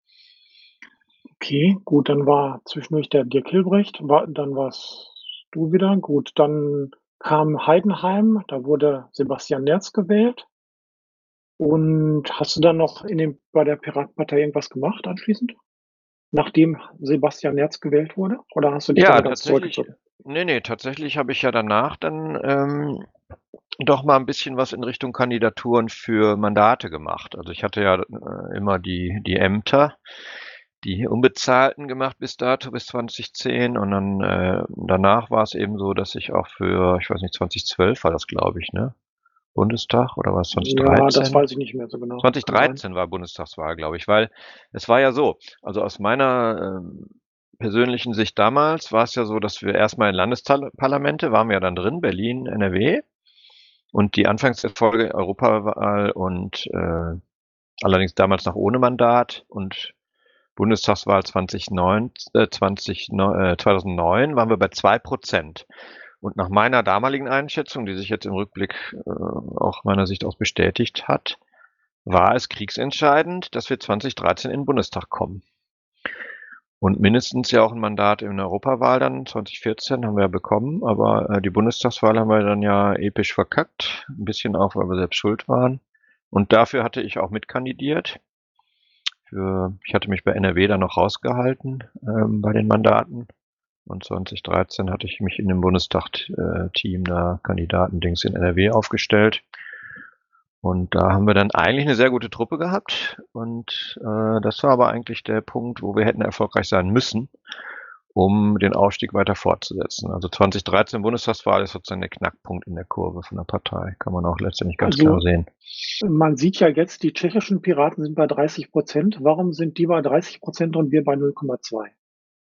Okay, gut, dann war zwischendurch der Dirk Hillbrecht, war dann warst du wieder. Gut, dann kam Heidenheim, da wurde Sebastian Nerz gewählt. Und hast du dann noch in dem bei der Piratenpartei irgendwas gemacht anschließend? Nachdem Sebastian Merz gewählt wurde? Oder hast du dich Ja, dann ganz tatsächlich zurückgezogen? ne, ne, tatsächlich habe ich ja danach dann, ähm, doch mal 'n bisschen was in Richtung Kandidaturen für Mandate gemacht. Also, ich hatte ja, äh, immer die die Ämter, die unbezahlten gemacht bis dato, bis zwanzig zehn und dann, äh danach war's eben so, dass ich auch für ich weiß nicht, zwanzig zwölf war das, glaube ich, ne? Bundestag oder war's zwanzig Ja, das dreizehn? weiß ich nicht mehr so genau. zwanzig Kann sein. dreizehn war Bundestagswahl, glaube ich, weil es war ja so, also, aus meiner, ähm, persönlichen Sicht damals war's ja so, dass wir erst mal in Landestal Parlamente waren wir ja dann drin, Berlin, N R W und die Anfangserfolge Europawahl und, äh allerdings damals noch ohne Mandat und Bundestagswahl zwanzigneun äh, zwanzig neu äh, zweitausendneun waren wir bei zwei Prozent. Und nach meiner damaligen Einschätzung, die sich jetzt im Rückblick, äh, auch meiner Sicht aus bestätigt hat, war es kriegsentscheidend, dass wir zwanzig dreizehn in 'n Bundestag kommen. Und mindestens ja auch 'n Mandat in der Europawahl dann, zwanzig vierzehn haben wir ja bekommen, aber, äh, die Bundestagswahl haben wir dann ja episch verkackt, 'n bisschen auch, weil wir selbst schuld waren. Und dafür hatte ich auch mitkandidiert. Für ich hatte mich bei N R W dann noch rausgehalten, ähm, bei den Mandaten. Und zwanzig dreizehn hatte ich mich in dem Bundestag äh, Team da Kandidatendings in N R W aufgestellt. Und da haben wir dann eigentlich 'ne sehr gute Truppe gehabt und, äh, das war aber eigentlich der Punkt, wo wir hätten erfolgreich sein müssen, um den Aufstieg weiter fortzusetzen. Also, zwanzig dreizehn Bundestagswahl ist sozusagen der Knackpunkt in der Kurve von der Partei. Kann man auch letztendlich ganz klar Also, sehen. man sieht ja jetzt, die tschechischen Piraten sind bei dreißig Prozent. Warum sind die bei dreißig Prozent und wir bei null Komma zwei?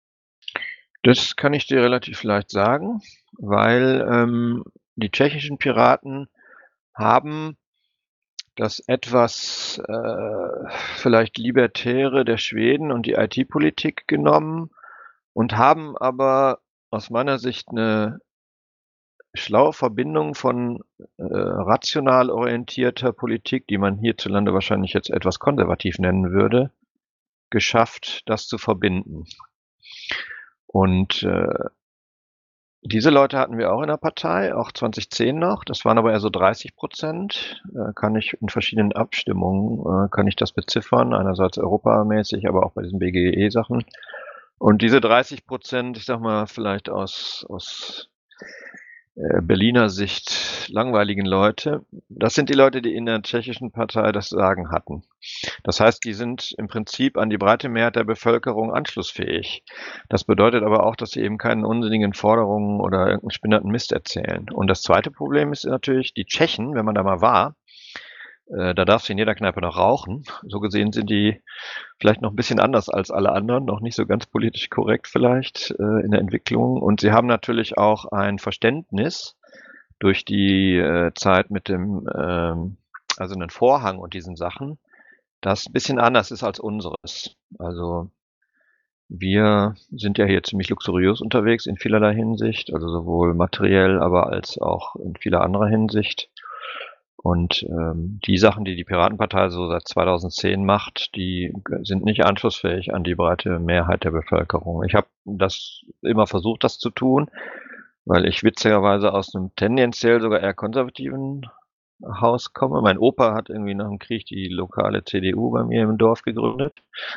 Das kann ich dir relativ leicht sagen, weil, ähm, die tschechischen Piraten haben das etwas, äh, vielleicht Libertäre der Schweden und die I T-Politik genommen und haben aber aus meiner Sicht 'ne schlaue Verbindung von, äh, rational orientierter Politik, die man hierzulande wahrscheinlich jetzt etwas konservativ nennen würde, geschafft, das zu verbinden. Und, äh diese Leute hatten wir auch in der Partei, auch zwanzig zehn noch. Das waren aber eher so dreißig Prozent. Äh, kann ich in verschiedenen Abstimmungen, äh, kann ich das beziffern, einerseits europamäßig, aber auch bei diesen B G E-Sachen. Und diese dreißig Prozent, ich sage mal, vielleicht aus aus, äh, Berliner Sicht langweiligen Leute, das sind die Leute, die in der tschechischen Partei das Sagen hatten. Das heißt, die sind im Prinzip an die breite Mehrheit der Bevölkerung anschlussfähig. Das bedeutet aber auch, dass sie eben keinen unsinnigen Forderungen oder irgend 'n spinnerten Mist erzählen. Und das zweite Problem ist natürlich, die Tschechen, wenn man da mal war, äh, da darfst du in jeder Kneipe noch rauchen. So gesehen sind die vielleicht noch 'n bisschen anders als alle anderen, noch nicht so ganz politisch korrekt vielleicht, äh, in der Entwicklung. Und sie haben natürlich auch ein Verständnis durch die, äh, Zeit mit dem, ähm, Eisernen Vorhang und diesen Sachen, das 'n bisschen anders ist als unseres. Also, wir sind ja hier ziemlich luxuriös unterwegs in vielerlei Hinsicht, also, sowohl materiell, aber als auch in vieler anderer Hinsicht. Und, ähm, die Sachen, die die Piratenpartei so seit zweitausendzehn macht, die g sind nicht anschlussfähig an die breite Mehrheit der Bevölkerung. Ich habe das immer versucht, das zu tun, weil ich witzigerweise aus 'nem tendenziell sogar eher konservativen Haus komme. Mein Opa hat irgendwie nach dem Krieg die lokale C D U bei mir im Dorf gegründet.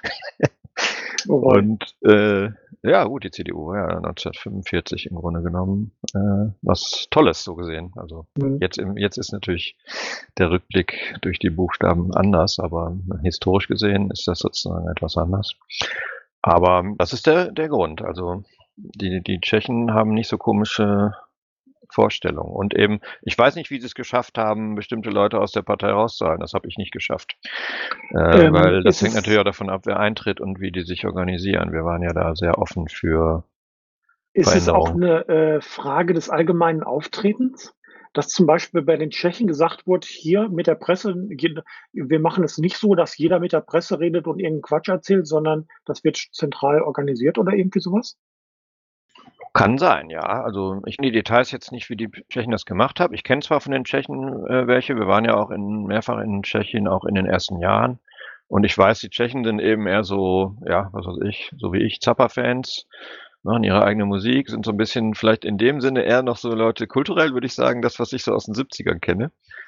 Oh wei. Und, äh, ja gut, die C D U war ja neunzehnhundertfünfundvierzig im Grunde genommen, äh, was Tolles so gesehen. Also, Mhm. jetzt im jetzt ist natürlich der Rückblick durch die Buchstaben anders, aber historisch gesehen ist das sozusagen etwas anders. Aber das ist der der Grund. Also, die die Tschechen haben nicht so komische Vorstellungen. Und eben ich weiß nicht, wie sie's geschafft haben, bestimmte Leute aus der Partei rauszuhalten. Das habe ich nicht geschafft. Äh, Ähm, weil das ist hängt natürlich es auch davon ab, wer eintritt und wie die sich organisieren. Wir waren ja da sehr offen für ist es auch Veränderung. 'ne, äh, Frage des allgemeinen Auftretens, dass zum Beispiel bei den Tschechen gesagt wurde: „Hier mit der Presse geht wir machen es nicht so, dass jeder mit der Presse redet und irgend 'n Quatsch erzählt, sondern das wird sch zentral organisiert“, oder irgendwie so was? Kann sein, ja. Also, ich kenne die Details jetzt nicht, wie die P Tschechen das gemacht haben. Ich kenne zwar von den Tschechen, äh, welche. Wir waren ja auch in mehrfach in Tschechien, auch in den ersten Jahren. Und ich weiß, die Tschechen sind eben eher so, ja, was weiß ich, so wie ich, Zappa-Fans, machen ihre eigene Musik, sind so 'n bisschen vielleicht in dem Sinne eher noch so Leute kulturell würde ich sagen, das, was ich so aus den Siebzigern kenne.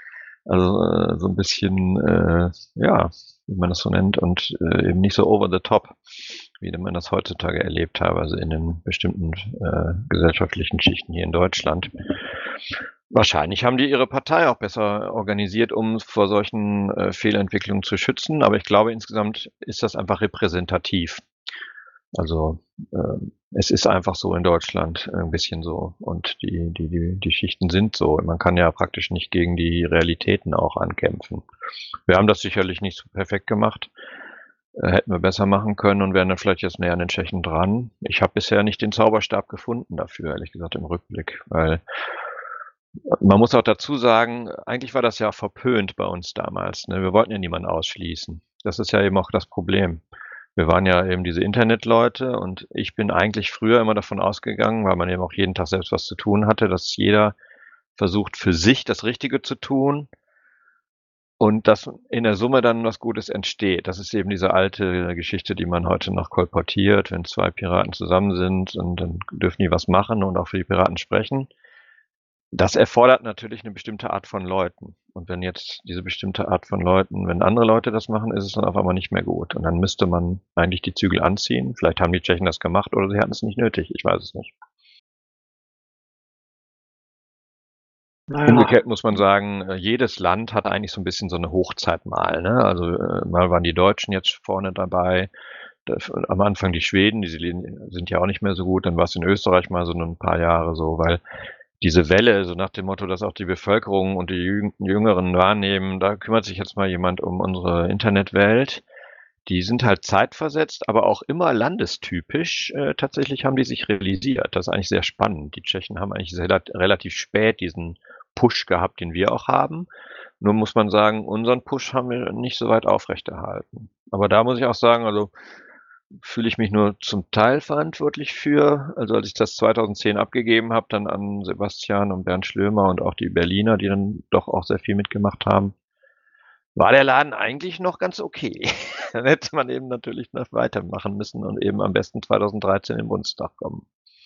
Also äh, so ein bisschen, äh, ja, wie man das so nennt, und äh, eben nicht so over the top, wie man das heutzutage erlebt habe, also in den bestimmten äh, gesellschaftlichen Schichten hier in Deutschland. Wahrscheinlich haben die ihre Partei auch besser organisiert, um vor solchen äh, Fehlentwicklungen zu schützen, aber ich glaube, insgesamt ist das einfach repräsentativ. Also äh, es ist einfach so in Deutschland ein bisschen so, und die, die, die, die Schichten sind so. Man kann ja praktisch nicht gegen die Realitäten auch ankämpfen. Wir haben das sicherlich nicht so perfekt gemacht, äh, hätten wir besser machen können und wären dann vielleicht jetzt näher an den Tschechen dran. Ich habe bisher nicht den Zauberstab gefunden dafür, ehrlich gesagt, im Rückblick, weil man muss auch dazu sagen, eigentlich war das ja verpönt bei uns damals, ne? Wir wollten ja niemanden ausschließen. Das ist ja eben auch das Problem. Wir waren ja eben diese Internetleute, und ich bin eigentlich früher immer davon ausgegangen, weil man eben auch jeden Tag selbst was zu tun hatte, dass jeder versucht, für sich das Richtige zu tun und dass in der Summe dann was Gutes entsteht. Das ist eben diese alte Geschichte, die man heute noch kolportiert, wenn zwei Piraten zusammen sind und dann dürfen die was machen und auch für die Piraten sprechen. Das erfordert natürlich eine bestimmte Art von Leuten. Und wenn jetzt diese bestimmte Art von Leuten, wenn andere Leute das machen, ist es dann auf einmal nicht mehr gut. Und dann müsste man eigentlich die Zügel anziehen. Vielleicht haben die Tschechen das gemacht oder sie hatten es nicht nötig. Ich weiß es nicht. Naja, Umgekehrt muss man sagen, äh, jedes Land hat eigentlich so ein bisschen so eine Hochzeit mal, ne? Also, äh, mal waren die Deutschen jetzt vorne dabei, das am Anfang die Schweden, die sind ja auch nicht mehr so gut. Dann war es in Österreich mal so ein paar Jahre so, weil diese Welle, so nach dem Motto, dass auch die Bevölkerung und die Jüng Jüngeren wahrnehmen, da kümmert sich jetzt mal jemand um unsere Internetwelt. Die sind halt zeitversetzt, aber auch immer landestypisch. Äh, tatsächlich haben die sich realisiert. Das ist eigentlich sehr spannend. Die Tschechen haben eigentlich sehr, relativ spät diesen Push gehabt, den wir auch haben. Nur muss man sagen, unseren Push haben wir nicht so weit aufrechterhalten. Aber da muss ich auch sagen, also fühle ich mich nur zum Teil verantwortlich für. Also als ich das zweitausendzehn abgegeben habe, dann an Sebastian und Bernd Schlömer und auch die Berliner, die dann doch auch sehr viel mitgemacht haben, war der Laden eigentlich noch ganz okay. Dann hätte man eben natürlich noch weitermachen müssen und eben am besten zweitausenddreizehn in den Bundestag kommen.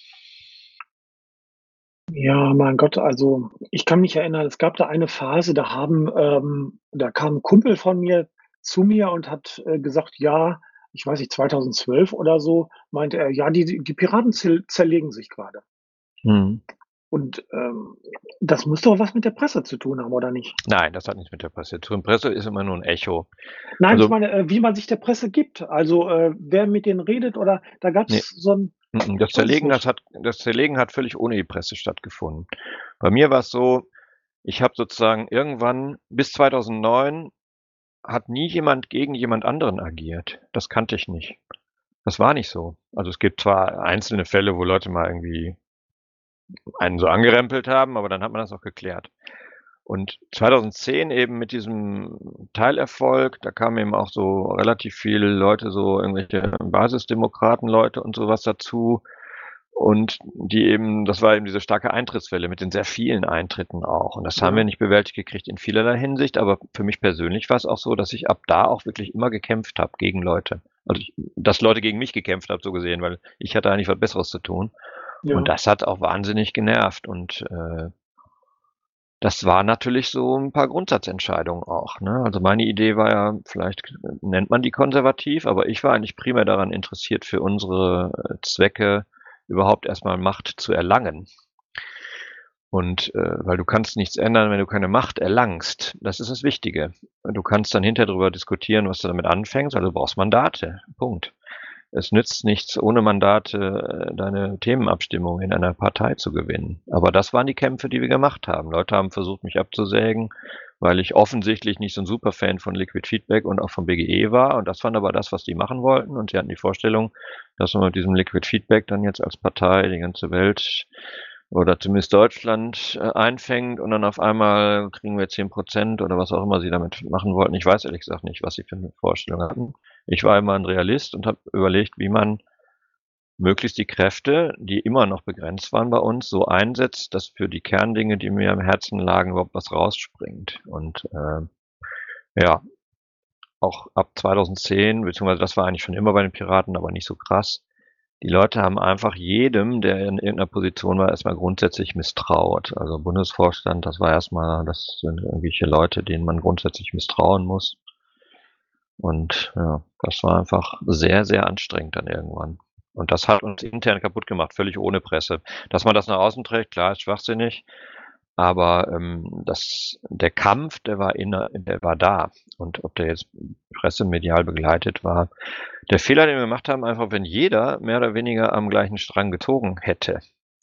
ja, mein Gott, also ich kann mich erinnern, es gab da eine Phase, da haben, ähm, da kam 'n Kumpel von mir zu mir und hat, äh, gesagt, ja, ich weiß nicht, zweitausendzwölf oder so, meinte er: „Ja, die die Piraten zel zerlegen sich gerade." Mhm. Und, ähm, das muss doch was mit der Presse zu tun haben, oder nicht? Nein, das hat nichts mit der Presse zu tun. Presse ist immer nur ein Echo. Nein, ich Also, meine, äh, wie man sich der Presse gibt. Also, äh, wer mit denen redet oder da ne, gab's so 'n mm, das ich weiß es Zerlegen, das nicht. hat das Zerlegen hat völlig ohne die Presse stattgefunden. Bei mir war es so, ich habe sozusagen irgendwann bis zweitausendneun hat nie jemand gegen jemand anderen agiert. Das kannte ich nicht. Das war nicht so. Also, es gibt zwar einzelne Fälle, wo Leute mal irgendwie einen so angerempelt haben, aber dann hat man das auch geklärt. Und zweitausendzehn eben mit diesem Teilerfolg, da kamen eben auch so relativ viele Leute, so irgendwelche Basisdemokraten-Leute und so was dazu. Und die eben das war eben diese starke Eintrittswelle mit den sehr vielen Eintritten auch. Und das haben wir Ja, nicht bewältigt gekriegt in vielerlei Hinsicht, aber für mich persönlich war es auch so, dass ich ab da auch wirklich immer gekämpft habe gegen Leute. Also ich, dass Leute gegen mich gekämpft haben, so gesehen, weil ich hatte eigentlich was Besseres zu tun. Und ja. das hat auch wahnsinnig genervt. Und äh, das war natürlich so ein paar Grundsatzentscheidungen auch, ne? Also, meine Idee war ja, vielleicht nennt man die konservativ, aber ich war eigentlich primär daran interessiert, für unsere äh, Zwecke überhaupt erst mal Macht zu erlangen. Und, äh, weil du kannst nichts ändern, wenn du keine Macht erlangst. Das ist das Wichtige. Du kannst dann hinterher darüber diskutieren, was du damit anfängst, also, du brauchst Mandate, Punkt. Es nützt nichts, ohne Mandate, äh, deine Themenabstimmung in einer Partei zu gewinnen. Aber das waren die Kämpfe, die wir gemacht haben. Leute haben versucht, mich abzusägen, weil ich offensichtlich nicht so 'n Superfan von Liquid Feedback und auch vom B G E war. Und das war aber das, was die machen wollten. Und sie hatten die Vorstellung, dass man mit diesem Liquid Feedback dann jetzt als Partei die ganze Welt oder zumindest Deutschland äh, einfängt, und dann auf einmal kriegen wir zehn Prozent oder was auch immer sie damit machen wollten. Ich weiß ehrlich gesagt nicht, was sie für eine Vorstellung hatten. Ich war immer ein Realist und habe überlegt, wie man möglichst die Kräfte, die immer noch begrenzt waren bei uns, so einsetzt, dass für die Kerndinge, die mir am Herzen lagen, überhaupt was rausspringt. Und äh, ja, auch ab zweitausendzehn, beziehungsweise das war eigentlich schon immer bei den Piraten, aber nicht so krass, Die Leute haben einfach jedem, der in irgendeiner Position war, erstmal grundsätzlich misstraut. Also Bundesvorstand, das war erstmal, das sind irgendwelche Leute, denen man grundsätzlich misstrauen muss. Und ja, das war einfach sehr, sehr anstrengend dann irgendwann. Und das hat uns intern kaputt gemacht, völlig ohne Presse. Dass man das nach außen trägt, klar, ist schwachsinnig, aber ähm, das, der Kampf, der war inner, der war da. Und ob der jetzt pressemedial begleitet war. Der Fehler, den wir gemacht haben, einfach, wenn jeder mehr oder weniger am gleichen Strang gezogen hätte.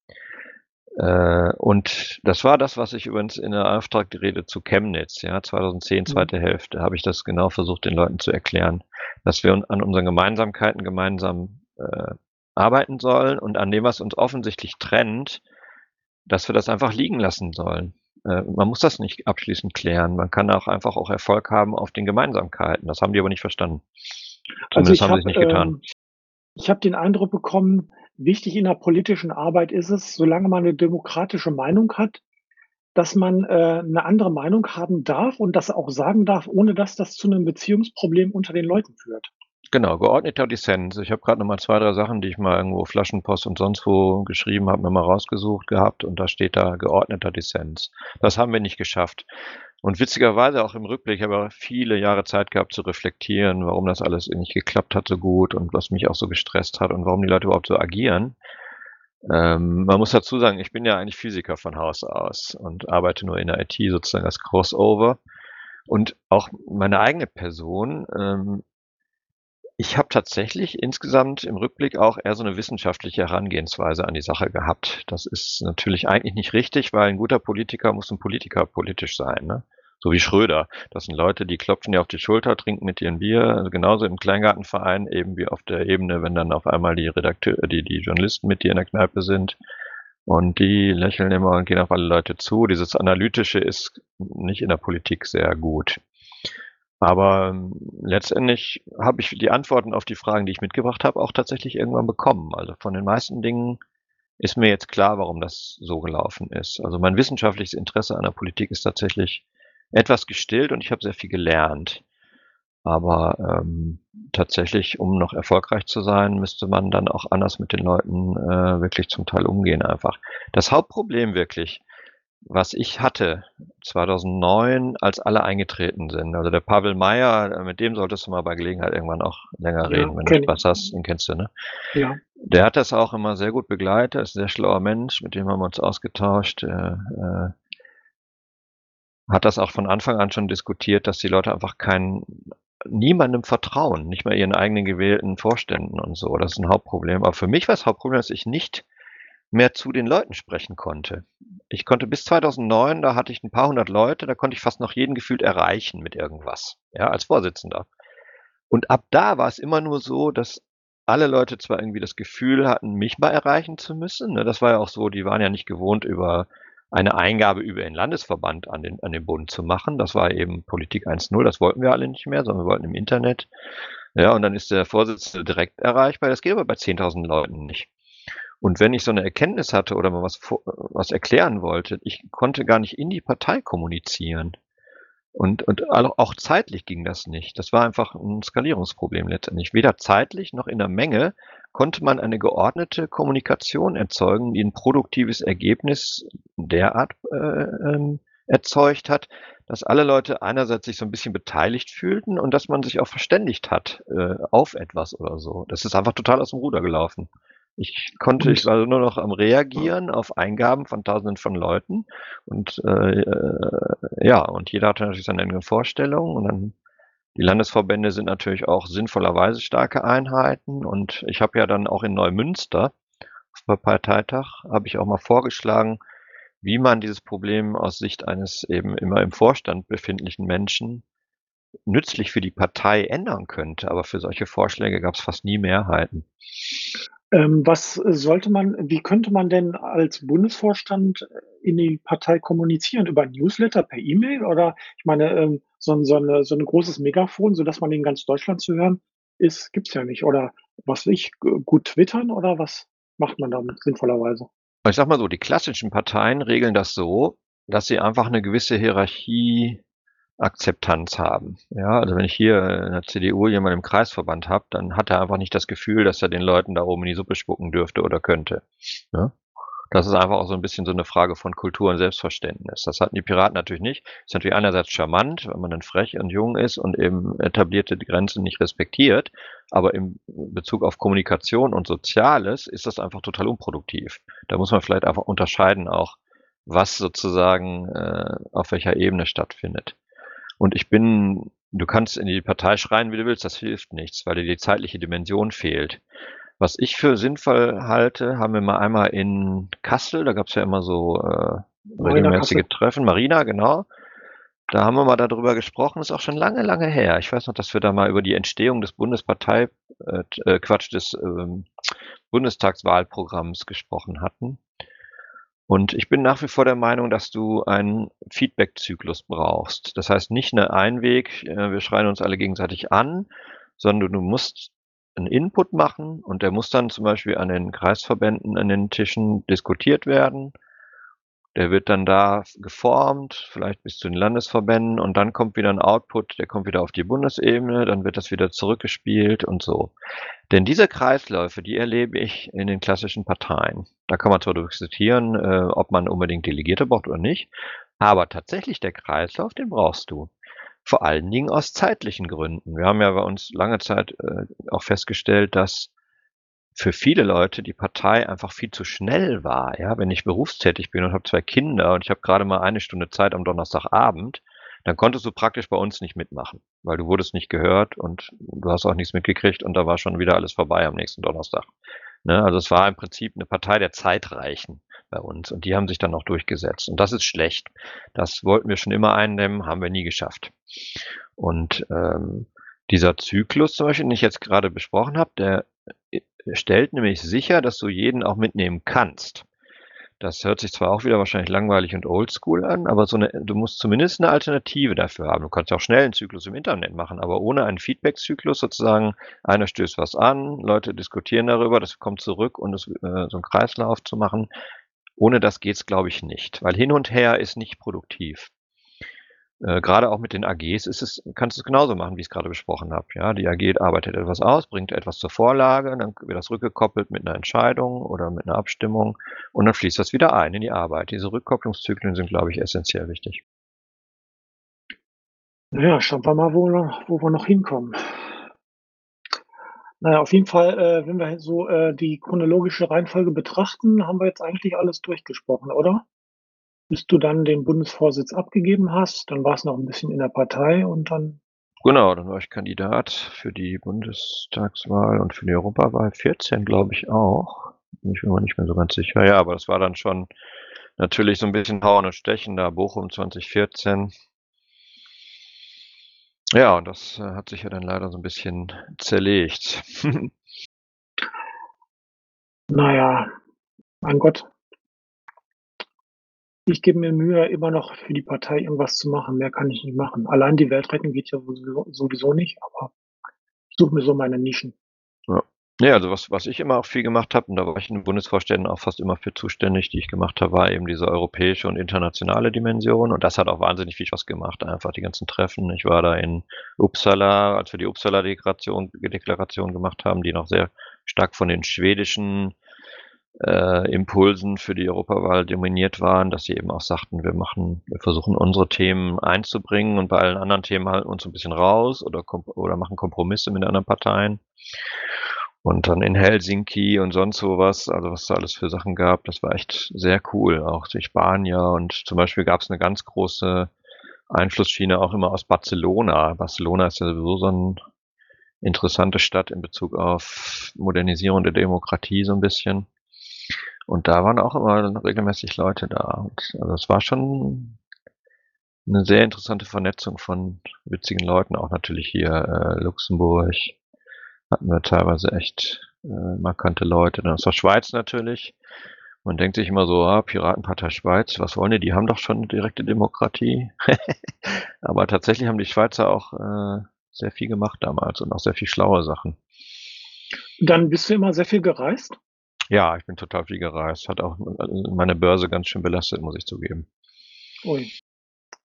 Äh, und das war das, was ich übrigens in der Auftaktrede zu Chemnitz, ja, zweitausendzehn, Mhm. zweite Hälfte, habe ich das genau versucht, den Leuten zu erklären, dass wir an unseren Gemeinsamkeiten gemeinsam äh, arbeiten sollen und an dem, was uns offensichtlich trennt, dass wir das einfach liegen lassen sollen. Äh, man muss das nicht abschließend klären. Man kann auch einfach auch Erfolg haben auf den Gemeinsamkeiten. Das haben die aber nicht verstanden. Also, Zumindest ich haben sie es habe nicht getan. ähm, ich habe den Eindruck bekommen, wichtig in der politischen Arbeit ist es, solange man 'ne demokratische Meinung hat, dass man, äh, 'ne andere Meinung haben darf und das auch sagen darf, ohne dass das zu 'nem Beziehungsproblem unter den Leuten führt. Genau, geordneter Dissens. Ich habe grad noch mal zwei, drei Sachen, die ich mal irgendwo Flaschenpost und sonst wo geschrieben habe, noch mal rausgesucht gehabt und da steht da geordneter Dissens. Das haben wir nicht geschafft. Und witzigerweise auch im Rückblick, ich habe ja viele Jahre Zeit gehabt zu reflektieren, warum das alles nicht geklappt hat so gut und was mich auch so gestresst hat und warum die Leute überhaupt so agieren. Ähm, man muss dazu sagen, ich bin ja eigentlich Physiker von Haus aus und arbeite nur in der I T sozusagen als Crossover. Und auch meine eigene Person, ähm ich habe tatsächlich insgesamt im Rückblick auch eher so 'ne wissenschaftliche Herangehensweise an die Sache gehabt. Das ist natürlich eigentlich nicht richtig, weil 'n guter Politiker muss 'n Politiker politisch sein, ne? So wie Schröder. Das sind Leute, die klopfen dir auf die Schulter, trinken mit dir 'n Bier, also genauso im Kleingartenverein eben wie auf der Ebene, wenn dann auf einmal die Redakteur die die Journalisten mit dir in der Kneipe sind. Und die lächeln immer und gehen auf alle Leute zu. Dieses Analytische ist nicht in der Politik sehr gut. Aber letztendlich habe ich die Antworten auf die Fragen, die ich mitgebracht habe, auch tatsächlich irgendwann bekommen. Also, von den meisten Dingen ist mir jetzt klar, warum das so gelaufen ist. Also, mein wissenschaftliches Interesse an der Politik ist tatsächlich etwas gestillt und ich habe sehr viel gelernt. Aber, ähm, tatsächlich, um noch erfolgreich zu sein, müsste man dann auch anders mit den Leuten, äh, wirklich zum Teil umgehen einfach. Das Hauptproblem wirklich, was ich hatte zweitausendneun, als alle eingetreten sind, also der Pavel Meyer, mit dem solltest du mal bei Gelegenheit irgendwann auch länger Ja, reden, wenn du kenne ich. Spaß hast, den kennst du, ne? Ja. Der hat das auch immer sehr gut begleitet, ist 'n sehr schlauer Mensch, mit dem haben wir uns ausgetauscht. Der, äh hat das auch von Anfang an schon diskutiert, dass die Leute einfach kein niemandem vertrauen, nicht mal ihren eigenen gewählten Vorständen und so. Das ist 'n Hauptproblem. Aber für mich war das Hauptproblem, dass ich nicht mehr zu den Leuten sprechen konnte. Ich konnte bis zweitausendneun, da hatte ich 'n paar hundert Leute, da konnte ich fast noch jeden gefühlt erreichen mit irgendwas, ja, als Vorsitzender. Und ab da war es immer nur so, dass alle Leute zwar irgendwie das Gefühl hatten, mich mal erreichen zu müssen, ne? Das war ja auch so, die waren ja nicht gewohnt, über eine Eingabe über den Landesverband an den an den Bund zu machen. Das war eben Politik eins null, das wollten wir alle nicht mehr, sondern wir wollten im Internet. Ja, und dann ist der Vorsitzende direkt erreichbar. Das geht aber bei zehntausend Leuten nicht. Und wenn ich so 'ne Erkenntnis hatte oder mal was vo was erklären wollte, ich konnte gar nicht in die Partei kommunizieren. Und und al auch zeitlich ging das nicht. Das war einfach 'n Skalierungsproblem letztendlich. Weder zeitlich noch in der Menge konnte man eine geordnete Kommunikation erzeugen, die 'n produktives Ergebnis derart, äh, ähm, erzeugt hat, dass alle Leute einerseits sich so 'n bisschen beteiligt fühlten und dass man sich auch verständigt hat, äh, auf etwas oder so. Das ist einfach total aus'm Ruder gelaufen. Ich konnte ich Und war nur noch am Ja. Reagieren auf Eingaben von Tausenden von Leuten und, äh, äh, ja, und jeder hatte natürlich seine eigenen Vorstellungen und dann die Landesverbände sind natürlich auch sinnvollerweise starke Einheiten und ich habe ja dann auch in Neumünster auf'm Parteitag habe ich auch mal vorgeschlagen, wie man dieses Problem aus Sicht eines eben immer im Vorstand befindlichen Menschen nützlich für die Partei ändern könnte, aber für solche Vorschläge gab's fast nie Mehrheiten. Ähm, was sollte man wie könnte man denn als Bundesvorstand in die Partei kommunizieren? Über Newsletter, per E-Mail oder ich meine, ähm, so 'n so 'ne so 'n großes Megafon, sodass man in ganz Deutschland zu hören ist, gibt's ja nicht. Oder was weiß ich, g gut twittern oder was macht man dann sinnvollerweise? Ich sage mal so, die klassischen Parteien regeln das so, dass sie einfach 'ne gewisse Hierarchie Akzeptanz haben. Ja, also wenn ich hier in der C D U jemanden im Kreisverband habe, dann hat er einfach nicht das Gefühl, dass er den Leuten da oben in die Suppe spucken dürfte oder könnte, ne? Das ist einfach auch so 'n bisschen so 'ne Frage von Kultur und Selbstverständnis. Das hatten die Piraten natürlich nicht. Ist natürlich einerseits charmant, wenn man dann frech und jung ist und eben etablierte Grenzen nicht respektiert, aber im Bezug auf Kommunikation und Soziales ist das einfach total unproduktiv. Da muss man vielleicht einfach unterscheiden auch, was sozusagen, äh, auf welcher Ebene stattfindet. Und ich bin du kannst in die Partei schreien, wie du willst, das hilft nichts, weil dir die zeitliche Dimension fehlt. Was ich für sinnvoll halte, haben wir mal einmal in Kassel, da gab's ja immer so, äh, Marina regelmäßige Kassel. Treffen, Marina, genau. Da haben wir mal da drüber gesprochen, ist auch schon lange, lange her. Ich weiß noch, dass wir da mal über die Entstehung des Bundespartei äh, t äh, Quatsch, des, ähm, Bundestagswahlprogramms gesprochen hatten. Und ich bin nach wie vor der Meinung, dass du einen Feedbackzyklus brauchst. Das heißt nicht 'ne Einweg, äh, wir schreien uns alle gegenseitig an, sondern du musst 'n Input machen und der muss dann zum Beispiel an den Kreisverbänden, an den Tischen diskutiert werden. Der wird dann da f geformt, vielleicht bis zu den Landesverbänden und dann kommt wieder 'n Output, der kommt wieder auf die Bundesebene, dann wird das wieder zurückgespielt und so. Denn diese Kreisläufe, die erlebe ich in den klassischen Parteien. Da kann man zwar diskutieren, äh, ob man unbedingt Delegierte braucht oder nicht, aber tatsächlich der Kreislauf, den brauchst du. Vor allen Dingen aus zeitlichen Gründen. Wir haben ja bei uns lange Zeit, äh, auch festgestellt, dass für viele Leute die Partei einfach viel zu schnell war, ja? Wenn ich berufstätig bin und habe zwei Kinder und ich habe grade mal eine Stunde Zeit am Donnerstagabend, dann konntest du praktisch bei uns nicht mitmachen, weil du wurdest nicht gehört und du hast auch nichts mitgekriegt und da war schon wieder alles vorbei am nächsten Donnerstag, ne? Also, es war im Prinzip 'ne Partei der Zeitreichen bei uns und die haben sich dann auch durchgesetzt und das ist schlecht. Das wollten wir schon immer eindämmen, haben wir nie geschafft. Und, ähm, dieser Zyklus zum Beispiel, den ich jetzt grade besprochen habe, der, äh, stellt nämlich sicher, dass du jeden auch mitnehmen kannst. Das hört sich zwar auch wieder wahrscheinlich langweilig und oldschool an, aber so 'ne du musst zumindest 'ne Alternative dafür haben. Du kannst ja auch schnell 'n Zyklus im Internet machen, aber ohne einen Feedbackzyklus sozusagen, einer stößt was an, Leute diskutieren darüber, das kommt zurück und es äh, so 'n Kreislauf zu machen, ohne das geht's, glaube ich, nicht, weil hin und her ist nicht produktiv. Äh, grade auch mit den AGs ist es kannst du's genauso machen, wie ich's grade besprochen habe, ja? Die AG arbeitet etwas aus, bringt etwas zur Vorlage, dann wird das rückgekoppelt mit 'ner Entscheidung oder mit 'ner Abstimmung und dann fließt das wieder ein in die Arbeit. Diese Rückkopplungszyklen sind, glaube ich, essenziell wichtig. Na ja, schauen wir mal, wo noch wo wir noch hinkommen. Na ja, auf jeden Fall, äh, wenn wir jetzt so, äh, die chronologische Reihenfolge betrachten, haben wir jetzt eigentlich alles durchgesprochen, oder? Bis du dann den Bundesvorsitz abgegeben hast, dann warst noch 'n bisschen in der Partei und dann Genau, dann war ich Kandidat für die Bundestagswahl und für die Europawahl vierzehn, glaube ich auch. Bin ich mir aber nicht mehr so ganz sicher. Ja, aber das war dann schon natürlich so 'n bisschen Hauen und Stechen da, Bochum zwanzig vierzehn. Ja, und das, äh, hat sich ja dann leider so 'n bisschen zerlegt. Na ja, mein Gott. Ich gebe mir Mühe, immer noch für die Partei irgendwas zu machen. Mehr kann ich nicht machen. Allein die Welt retten geht ja sowieso sowieso nicht, aber ich suche mir so meine Nischen. Ja. Ne, also was was ich immer auch viel gemacht habe, und da war ich in den Bundesvorständen auch fast immer für zuständig, die ich gemacht habe, war eben diese europäische und internationale Dimension und das hat auch wahnsinnig viel Spaß gemacht, einfach die ganzen Treffen. Ich war da in Uppsala, als wir die Uppsala-Degration Deklaration gemacht haben, die noch sehr stark von den schwedischen, äh, Impulsen für die Europawahl dominiert waren, dass sie eben auch sagten: „Wir machen wir versuchen, unsere Themen einzubringen und bei allen anderen Themen halten wir uns so 'n bisschen raus oder komp oder machen Kompromisse mit anderen Parteien.“ Und dann in Helsinki und sonst wo was, also was da alles für Sachen gab, das war echt sehr cool, auch die Spanier und zum Beispiel gab's 'ne ganz große Einflussschiene auch immer aus Barcelona. Barcelona ist ja sowieso so 'n interessante Stadt in Bezug auf Modernisierung der Demokratie so 'n bisschen. Und da waren auch immer regelmäßig Leute da und also es war schon 'ne sehr interessante Vernetzung von witzigen Leuten, auch natürlich hier, äh, Luxemburg hatten wir teilweise echt, äh, markante Leute. Dann aus der Schweiz natürlich. Man denkt sich immer so: „Ah, Piratenpartei Schweiz, was wollen die? Die haben doch schon direkte Demokratie.“ Aber tatsächlich haben die Schweizer auch, äh, sehr viel gemacht damals und auch sehr viel schlaue Sachen. Dann bist du immer sehr viel gereist? Ja, ich bin total viel gereist. Hat auch, äh, meine Börse ganz schön belastet, muss ich zugeben. Ui.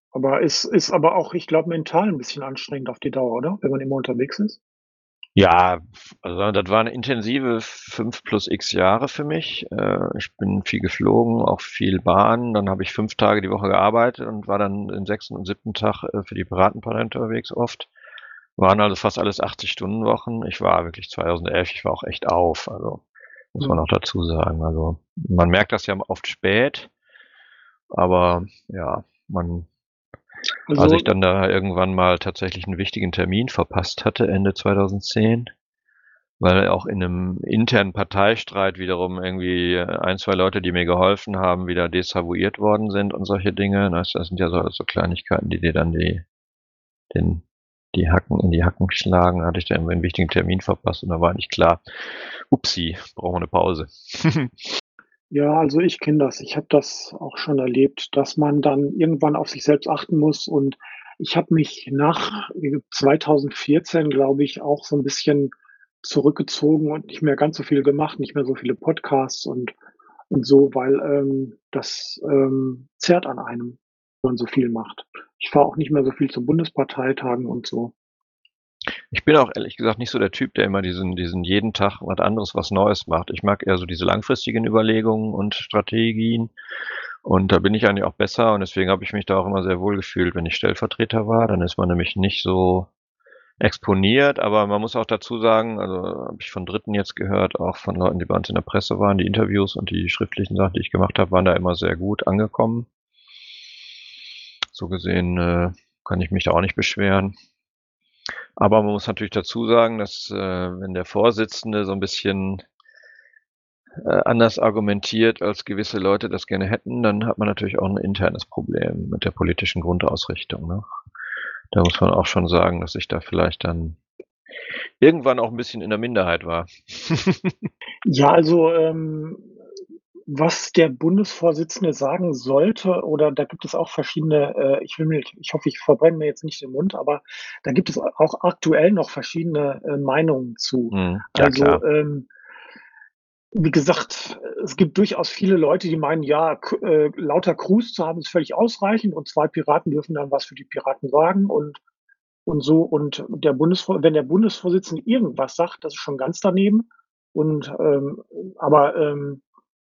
Aber ist ist aber auch, ich glaube, mental 'n bisschen anstrengend auf die Dauer, oder? Wenn man immer unterwegs ist? Ja, also das waren intensive fünf plus X Jahre für mich. Äh, ich bin viel geflogen, auch viel Bahn. Dann habe ich fünf Tage die Woche gearbeitet und war dann den sechsten und siebten Tag, äh, für die Piratenpartei unterwegs oft. Waren also fast alles achtzig-Stunden-Wochen. Ich war wirklich zweitausendelf ich war auch echt auf, also muss man Mhm. auch dazu sagen. Also, man merkt das ja oft spät, aber ja, man als ich Also dann da irgendwann mal tatsächlich 'n wichtigen Termin verpasst hatte Ende zweitausendzehn, weil auch in 'nem internen Parteistreit wiederum irgendwie ein, zwei Leute, die mir geholfen haben, wieder desavouiert worden sind und solche Dinge, ne? Das sind ja so so Kleinigkeiten, die dir dann die den die Hacken in die Hacken schlagen. Da hatte ich dann irgendwie 'n wichtigen Termin verpasst und da war eigentlich klar: „Upsi, brauchen wir 'ne Pause." Ja, also ich kenne das. Ich habe das auch schon erlebt, dass man dann irgendwann auf sich selbst achten muss und ich habe mich nach, äh, zweitausendvierzehn, glaube ich, auch so 'n bisschen zurückgezogen und nicht mehr ganz so viel gemacht, nicht mehr so viele Podcasts und und so, weil, ähm, das, ähm, zerrt an einem, wenn man so viel macht. Ich fahre auch nicht mehr so viel zu Bundesparteitagen und so. Ich bin auch ehrlich gesagt nicht so der Typ, der immer diesen diesen jeden Tag was anderes, was Neues macht. Ich mag eher so diese langfristigen Überlegungen und Strategien und da bin ich eigentlich auch besser und deswegen habe ich mich da auch immer sehr wohl gefühlt, wenn ich Stellvertreter war. Dann ist man nämlich nicht so exponiert, aber man muss auch dazu sagen, also habe ich von Dritten jetzt gehört, auch von Leuten, die bei uns in der Presse waren, die Interviews und die schriftlichen Sachen, die ich gemacht habe, waren da immer sehr gut angekommen. So gesehen, äh, kann ich mich da auch nicht beschweren. Aber man muss natürlich dazu sagen, dass, äh, wenn der Vorsitzende so 'n bisschen äh, anders argumentiert, als gewisse Leute das gerne hätten, dann hat man natürlich auch 'n internes Problem mit der politischen Grundausrichtung, ne? Da muss man auch schon sagen, dass ich da vielleicht dann irgendwann auch 'n bisschen in der Minderheit war. Ja, also, ähm, was der Bundesvorsitzende sagen sollte oder da gibt es auch verschiedene, äh ich will mir ich hoffe, ich verbrenne mir jetzt nicht den Mund, aber da gibt es auch aktuell noch verschiedene, äh, Meinungen zu. Mhm, ja klar. Also, ähm wie gesagt, es gibt durchaus viele Leute, die meinen, ja, k äh, lauter Crews zu haben ist völlig ausreichend und zwei Piraten dürfen dann was für die Piraten sagen und und so. Und der Bundesvor wenn der Bundesvorsitzende irgendwas sagt, das ist schon ganz daneben. Und, ähm aber, ähm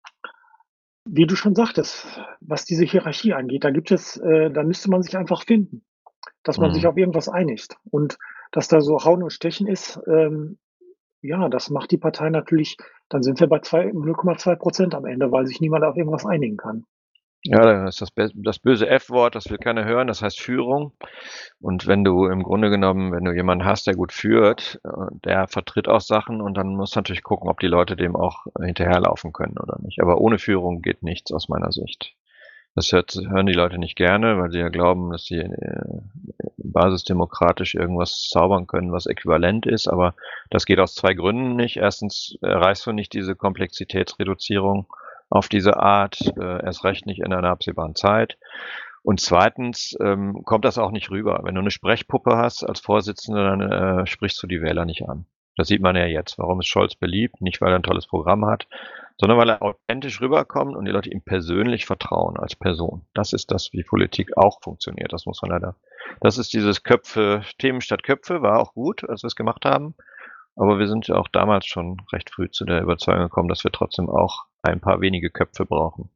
wie du schon sagtest, was diese Hierarchie angeht, da gibt es äh, da müsste man sich einfach finden, dass man sich Mhm. auf irgendwas einigt. Und dass da so Hauen und Stechen ist, ähm, ja, das macht die Partei natürlich dann sind wir bei zwei null Komma zwei Prozent am Ende, weil sich niemand auf irgendwas einigen kann. Ja, da ist das be das böse F-Wort, das will keiner hören, das heißt Führung. Und wenn du im Grunde genommen wenn du jemanden hast, der gut führt, äh, der vertritt auch Sachen und dann musst du natürlich gucken, ob die Leute dem auch hinterherlaufen können oder nicht. Aber ohne Führung geht nichts aus meiner Sicht. Das hört hören die Leute nicht gerne, weil sie ja glauben, dass sie, äh, basisdemokratisch irgendwas zaubern können, was äquivalent ist, aber das geht aus zwei Gründen nicht. Erstens erreichst du nicht diese Komplexitätsreduzierung auf diese Art, äh, erst recht nicht in einer absehbaren Zeit. Und zweitens, ähm, kommt das auch nicht rüber. Wenn du 'ne Sprechpuppe hast als Vorsitzender, dann, äh, sprichst du die Wähler nicht an. Das sieht man ja jetzt. Warum ist Scholz beliebt? Nicht, weil er 'n tolles Programm hat, sondern weil er authentisch rüberkommt und die Leute ihm persönlich vertrauen als Person. Das ist das, wie Politik auch funktioniert. Das muss man leider das ist dieses Köpfe Themen statt Köpfe, war auch gut, als wir's gemacht haben. Aber wir sind ja auch damals schon recht früh zu der Überzeugung gekommen, dass wir trotzdem auch ein paar wenige Köpfe brauchen.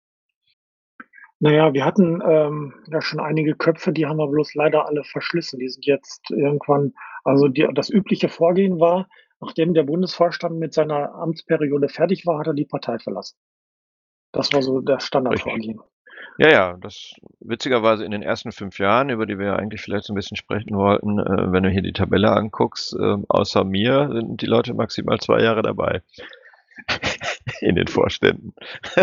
Na ja, wir hatten, ähm, ja schon einige Köpfe, die haben wir bloß leider alle verschlissen. Die sind jetzt irgendwann also die das übliche Vorgehen war, nachdem der Bundesvorstand mit seiner Amtsperiode fertig war, hat er die Partei verlassen. Das war so das Richtig. Standardvorgehen. Ja, ja, das witzigerweise in den ersten fünf Jahren, über die wir ja eigentlich vielleicht so 'n bisschen sprechen wollten, äh, wenn du hier die Tabelle anguckst, ähm, außer mir sind die Leute maximal zwei Jahre dabei in den Vorständen.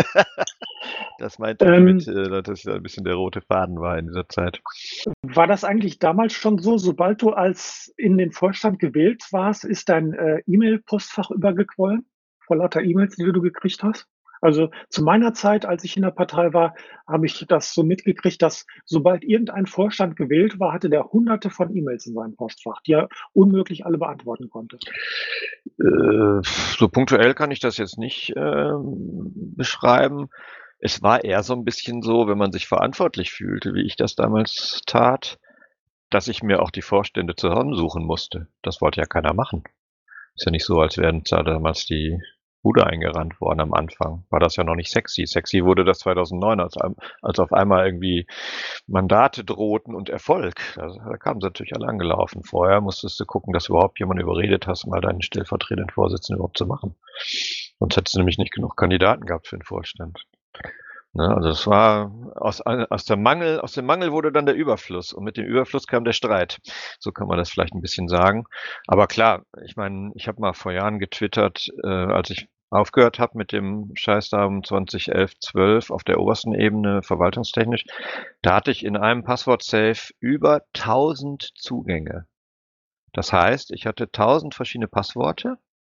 Das meinte ich mit, Ähm äh, dass da 'n bisschen der rote Faden war in dieser Zeit. War das eigentlich damals schon so, sobald du als in den Vorstand gewählt warst, ist dein, äh, E-Mail-Postfach übergequollen vor lauter E-Mails, die du gekriegt hast? Also, zu meiner Zeit, als ich in der Partei war, habe ich das so mitgekriegt, dass sobald irgendein Vorstand gewählt war, hatte der Hunderte von E-Mails in seinem Postfach, die er unmöglich alle beantworten konnte. Äh, so punktuell kann ich das jetzt nicht, ähm, beschreiben. es war eher so ein bisschen so, wenn man sich verantwortlich fühlte, wie ich das damals tat, dass ich mir auch die Vorstände zusammensuchen musste. Das wollte ja keiner machen. Ist ja nicht so, als wären da damals die Bude eingerannt worden am Anfang. War das ja noch nicht sexy. Sexy wurde das zweitausendneun, als, als auf einmal irgendwie Mandate drohten und Erfolg. Da, da kamen sie natürlich alle angelaufen. Vorher musstest du gucken, dass du überhaupt jemanden überredet hast, mal deinen stellvertretenden Vorsitzenden überhaupt zu machen. Sonst hättest du nämlich nicht genug Kandidaten gehabt für den Vorstand. Ne, also es war aus, aus, der Mangel, aus dem Mangel wurde dann der Überfluss und mit dem Überfluss kam der Streit. So kann man das vielleicht ein bisschen sagen. Aber klar, ich meine, ich habe mal vor Jahren getwittert, äh, als ich aufgehört habe mit dem Scheißdatum zweitausendelf, zwölf auf der obersten Ebene, verwaltungstechnisch, da hatte ich in einem Passwort-Safe über tausend Zugänge. Das heißt, ich hatte tausend verschiedene Passworte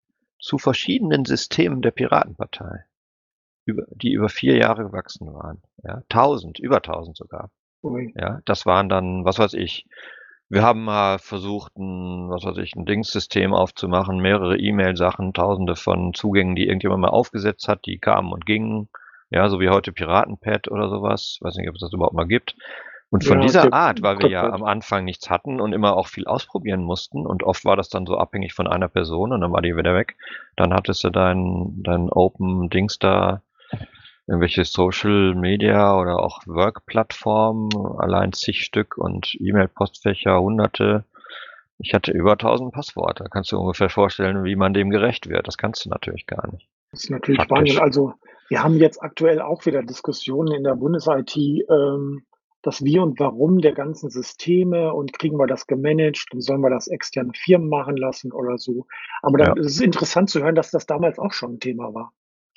zu verschiedenen Systemen der Piratenpartei, über, die über vier Jahre gewachsen waren. Ja, tausend, über tausend sogar. Ui. Ja, das waren dann, was weiß ich. Wir haben mal versucht, ein, was weiß ich, ein Dingssystem aufzumachen, mehrere E-Mail-Sachen, tausende von Zugängen, die irgendjemand mal aufgesetzt hat, die kamen und gingen. Ja, so wie heute Piratenpad oder sowas. Weiß nicht, ob es das überhaupt mal gibt. Und von Ja, dieser gibt Art, weil wir ja Kryptod. am Anfang nichts hatten und immer auch viel ausprobieren mussten und oft war das dann so abhängig von einer Person und dann war die wieder weg, dann hattest du dein, dein Open-Dings da, irgendwelche Social Media oder auch Work-Plattformen, allein zig Stück und E-Mail-Postfächer, hunderte. Ich hatte über tausend Passworte. Da kannst du ungefähr vorstellen, wie man dem gerecht wird. Das kannst du natürlich gar nicht. Das ist natürlich Wahnsinn. Faktisch. Also wir haben jetzt aktuell auch wieder Diskussionen in der Bundes-I T, ähm, das Wie und Warum der ganzen Systeme und kriegen wir das gemanagt und sollen wir das externe Firmen machen lassen oder so. Aber Ja, dann ist es interessant zu hören, dass das damals auch schon ein Thema war,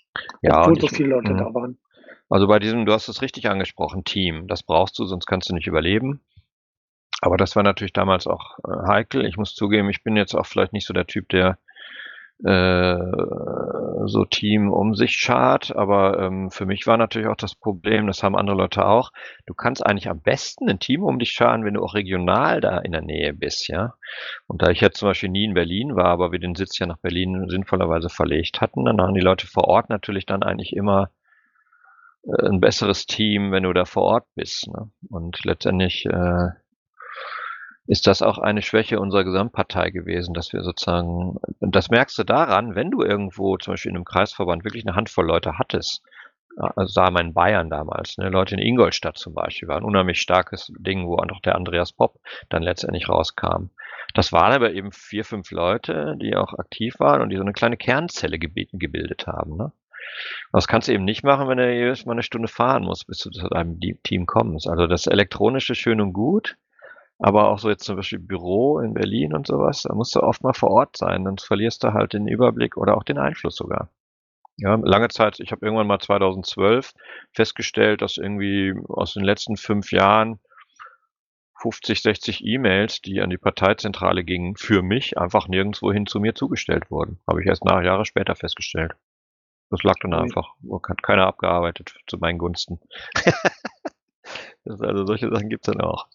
ja, und obwohl so ich, viele Leute mh. da waren. Also bei diesem, du hast es richtig angesprochen, Team. Das brauchst du, sonst kannst du nicht überleben. Aber das war natürlich damals auch äh, heikel. Ich muss zugeben, ich bin jetzt auch vielleicht nicht so der Typ, der äh, so Team um sich schart, aber ähm, für mich war natürlich auch das Problem, das haben andere Leute auch, du kannst eigentlich am besten ein Team um dich scharen, wenn du auch regional da in der Nähe bist, ja. Und da ich jetzt zum Beispiel nie in Berlin war, aber wir den Sitz ja nach Berlin sinnvollerweise verlegt hatten, dann haben die Leute vor Ort natürlich dann eigentlich immer äh, ein besseres Team, wenn du da vor Ort bist, ne? Und letztendlich äh, ist das auch eine Schwäche unserer Gesamtpartei gewesen, dass wir sozusagen, das merkst du daran, wenn du irgendwo zum Beispiel in einem Kreisverband wirklich eine Handvoll Leute hattest, also sagen wir in Bayern damals, ne, Leute in Ingolstadt zum Beispiel, war ein unheimlich starkes Ding, wo auch noch der Andreas Popp dann letztendlich rauskam. Das waren aber eben vier, fünf Leute, die auch aktiv waren und die so eine kleine Kernzelle gebildet haben. Ne? Das kannst du eben nicht machen, wenn du jedes Mal eine Stunde fahren musst, bis du zu deinem Team kommst. Also das Elektronische schön und gut, aber auch so jetzt zum Beispiel Büro in Berlin und sowas, da musst du oft mal vor Ort sein, sonst verlierst du halt den Überblick oder auch den Einfluss sogar. Ja, lange Zeit, ich habe irgendwann mal zweitausendzwölf festgestellt, dass irgendwie aus den letzten fünf Jahren fünfzig, sechzig E-Mails, die an die Parteizentrale gingen, für mich einfach nirgendwohin zu mir zugestellt wurden. Habe ich erst nach Jahre später festgestellt. Das lag dann Ui. einfach. Hat keiner abgearbeitet zu meinen Gunsten. Das, also solche Sachen gibt's dann auch.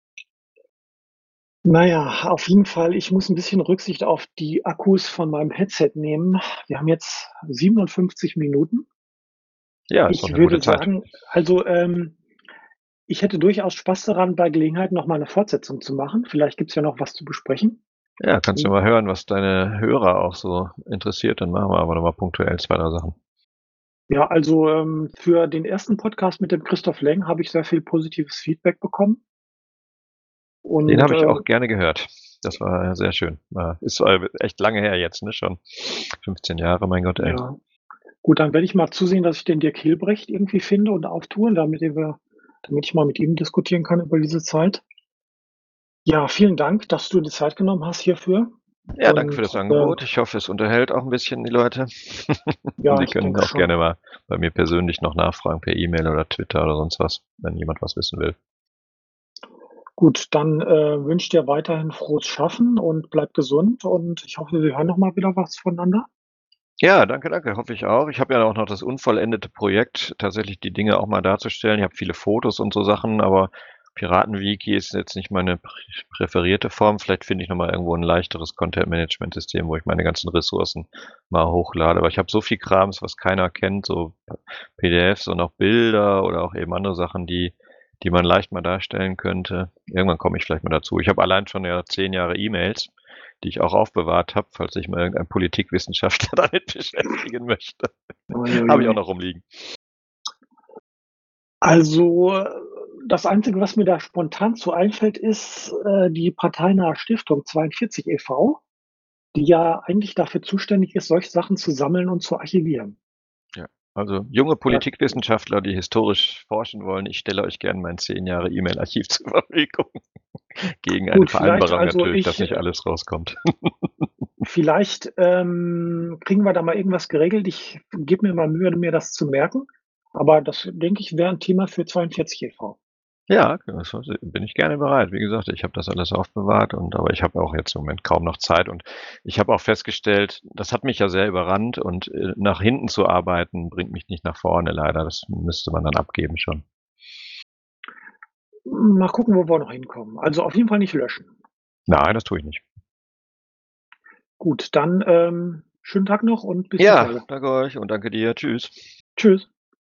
Naja, auf jeden Fall, ich muss ein bisschen Rücksicht auf die Akkus von meinem Headset nehmen. Wir haben jetzt siebenundfünfzig Minuten. Ja, ist doch Ich eine gute würde Zeit. sagen, also, ähm, ich hätte durchaus Spaß daran, bei Gelegenheit noch mal 'ne Fortsetzung zu machen. Vielleicht gibt's ja noch was zu besprechen. Ja, kannst du Hm, mal hören, was deine Hörer auch so interessiert. Dann machen wir aber noch mal punktuell zwei, drei Sachen. ja, also, ähm, für den ersten Podcast mit dem Christoph Leng habe ich sehr viel positives Feedback bekommen Den und, habe ich äh, auch gerne gehört. Das war sehr schön. War ist, äh, echt lange her jetzt, ne, schon fünfzehn Jahre, mein Gott, ey. ja. Gut, dann werde ich mal zusehen, dass ich den Dirk Hilbrecht irgendwie finde und auftue, damit wir damit ich mal mit ihm diskutieren kann über diese Zeit. Ja, vielen Dank, dass du die Zeit genommen hast hierfür Ja, danke für und, das äh, Angebot. Ich hoffe, es unterhält auch ein bisschen die Leute. Und ja, die ich können denke auch schon. gerne mal bei mir persönlich noch nachfragen per E-Mail oder Twitter oder sonst was, wenn jemand was wissen will. Gut, dann, äh, wünsche ich dir weiterhin frohes Schaffen und bleib gesund und ich hoffe, wir hören noch mal wieder was voneinander. Ja, danke, danke, hoffe ich auch. Ich habe ja auch noch das unvollendete Projekt, tatsächlich die Dinge auch mal darzustellen. Ich habe viele Fotos und so Sachen, aber Piraten-Wiki ist jetzt nicht meine prä präferierte Form. Vielleicht finde ich noch mal irgendwo 'n leichteres Content-Management-System, wo ich meine ganzen Ressourcen mal hochlade. Aber ich habe so viel Krams, was keiner kennt, so P D Fs und auch Bilder oder auch eben andere Sachen, die die man leicht mal darstellen könnte. Irgendwann komme ich vielleicht mal dazu. Ich habe allein schon ja zehn Jahre E-Mails, die ich auch aufbewahrt habe, falls sich mal irgendein Politikwissenschaftler damit beschäftigen möchte. Ui, ui, Habe ich auch ui. noch rumliegen. Also, das Einzige, was mir da spontan zu einfällt, ist, äh, die Parteinahe Stiftung zweiundvierzig e V, die ja eigentlich dafür zuständig ist, solche Sachen zu sammeln und zu archivieren. Ja, also junge Ja. Politikwissenschaftler, die historisch forschen wollen, ich stelle euch gern mein zehn Jahre E-Mail-Archiv zur Verfügung. Gegen eine Gut, vielleicht Vereinbarung also natürlich, dass ich nicht äh alles rauskommt. vielleicht, ähm, kriegen wir da mal irgendwas geregelt. Ich gebe mir mal Mühe, mir das zu merken, aber das, denke ich, wäre 'n Thema für zweiundvierzig e V. Ja, bin ich gerne bereit. Wie gesagt, ich habe das alles aufbewahrt und aber ich habe auch jetzt im Moment kaum noch Zeit und ich habe auch festgestellt, das hat mich ja sehr überrannt und, äh, nach hinten zu arbeiten, bringt mich nicht nach vorne leider. Das müsste man dann abgeben schon. Mal gucken, wo wir noch hinkommen. Also, auf jeden Fall nicht löschen. Nein, das tue ich nicht. Gut, dann, ähm, schönen Tag noch und bis die Ja, Tage. danke euch und danke dir. Tschüss. Tschüss.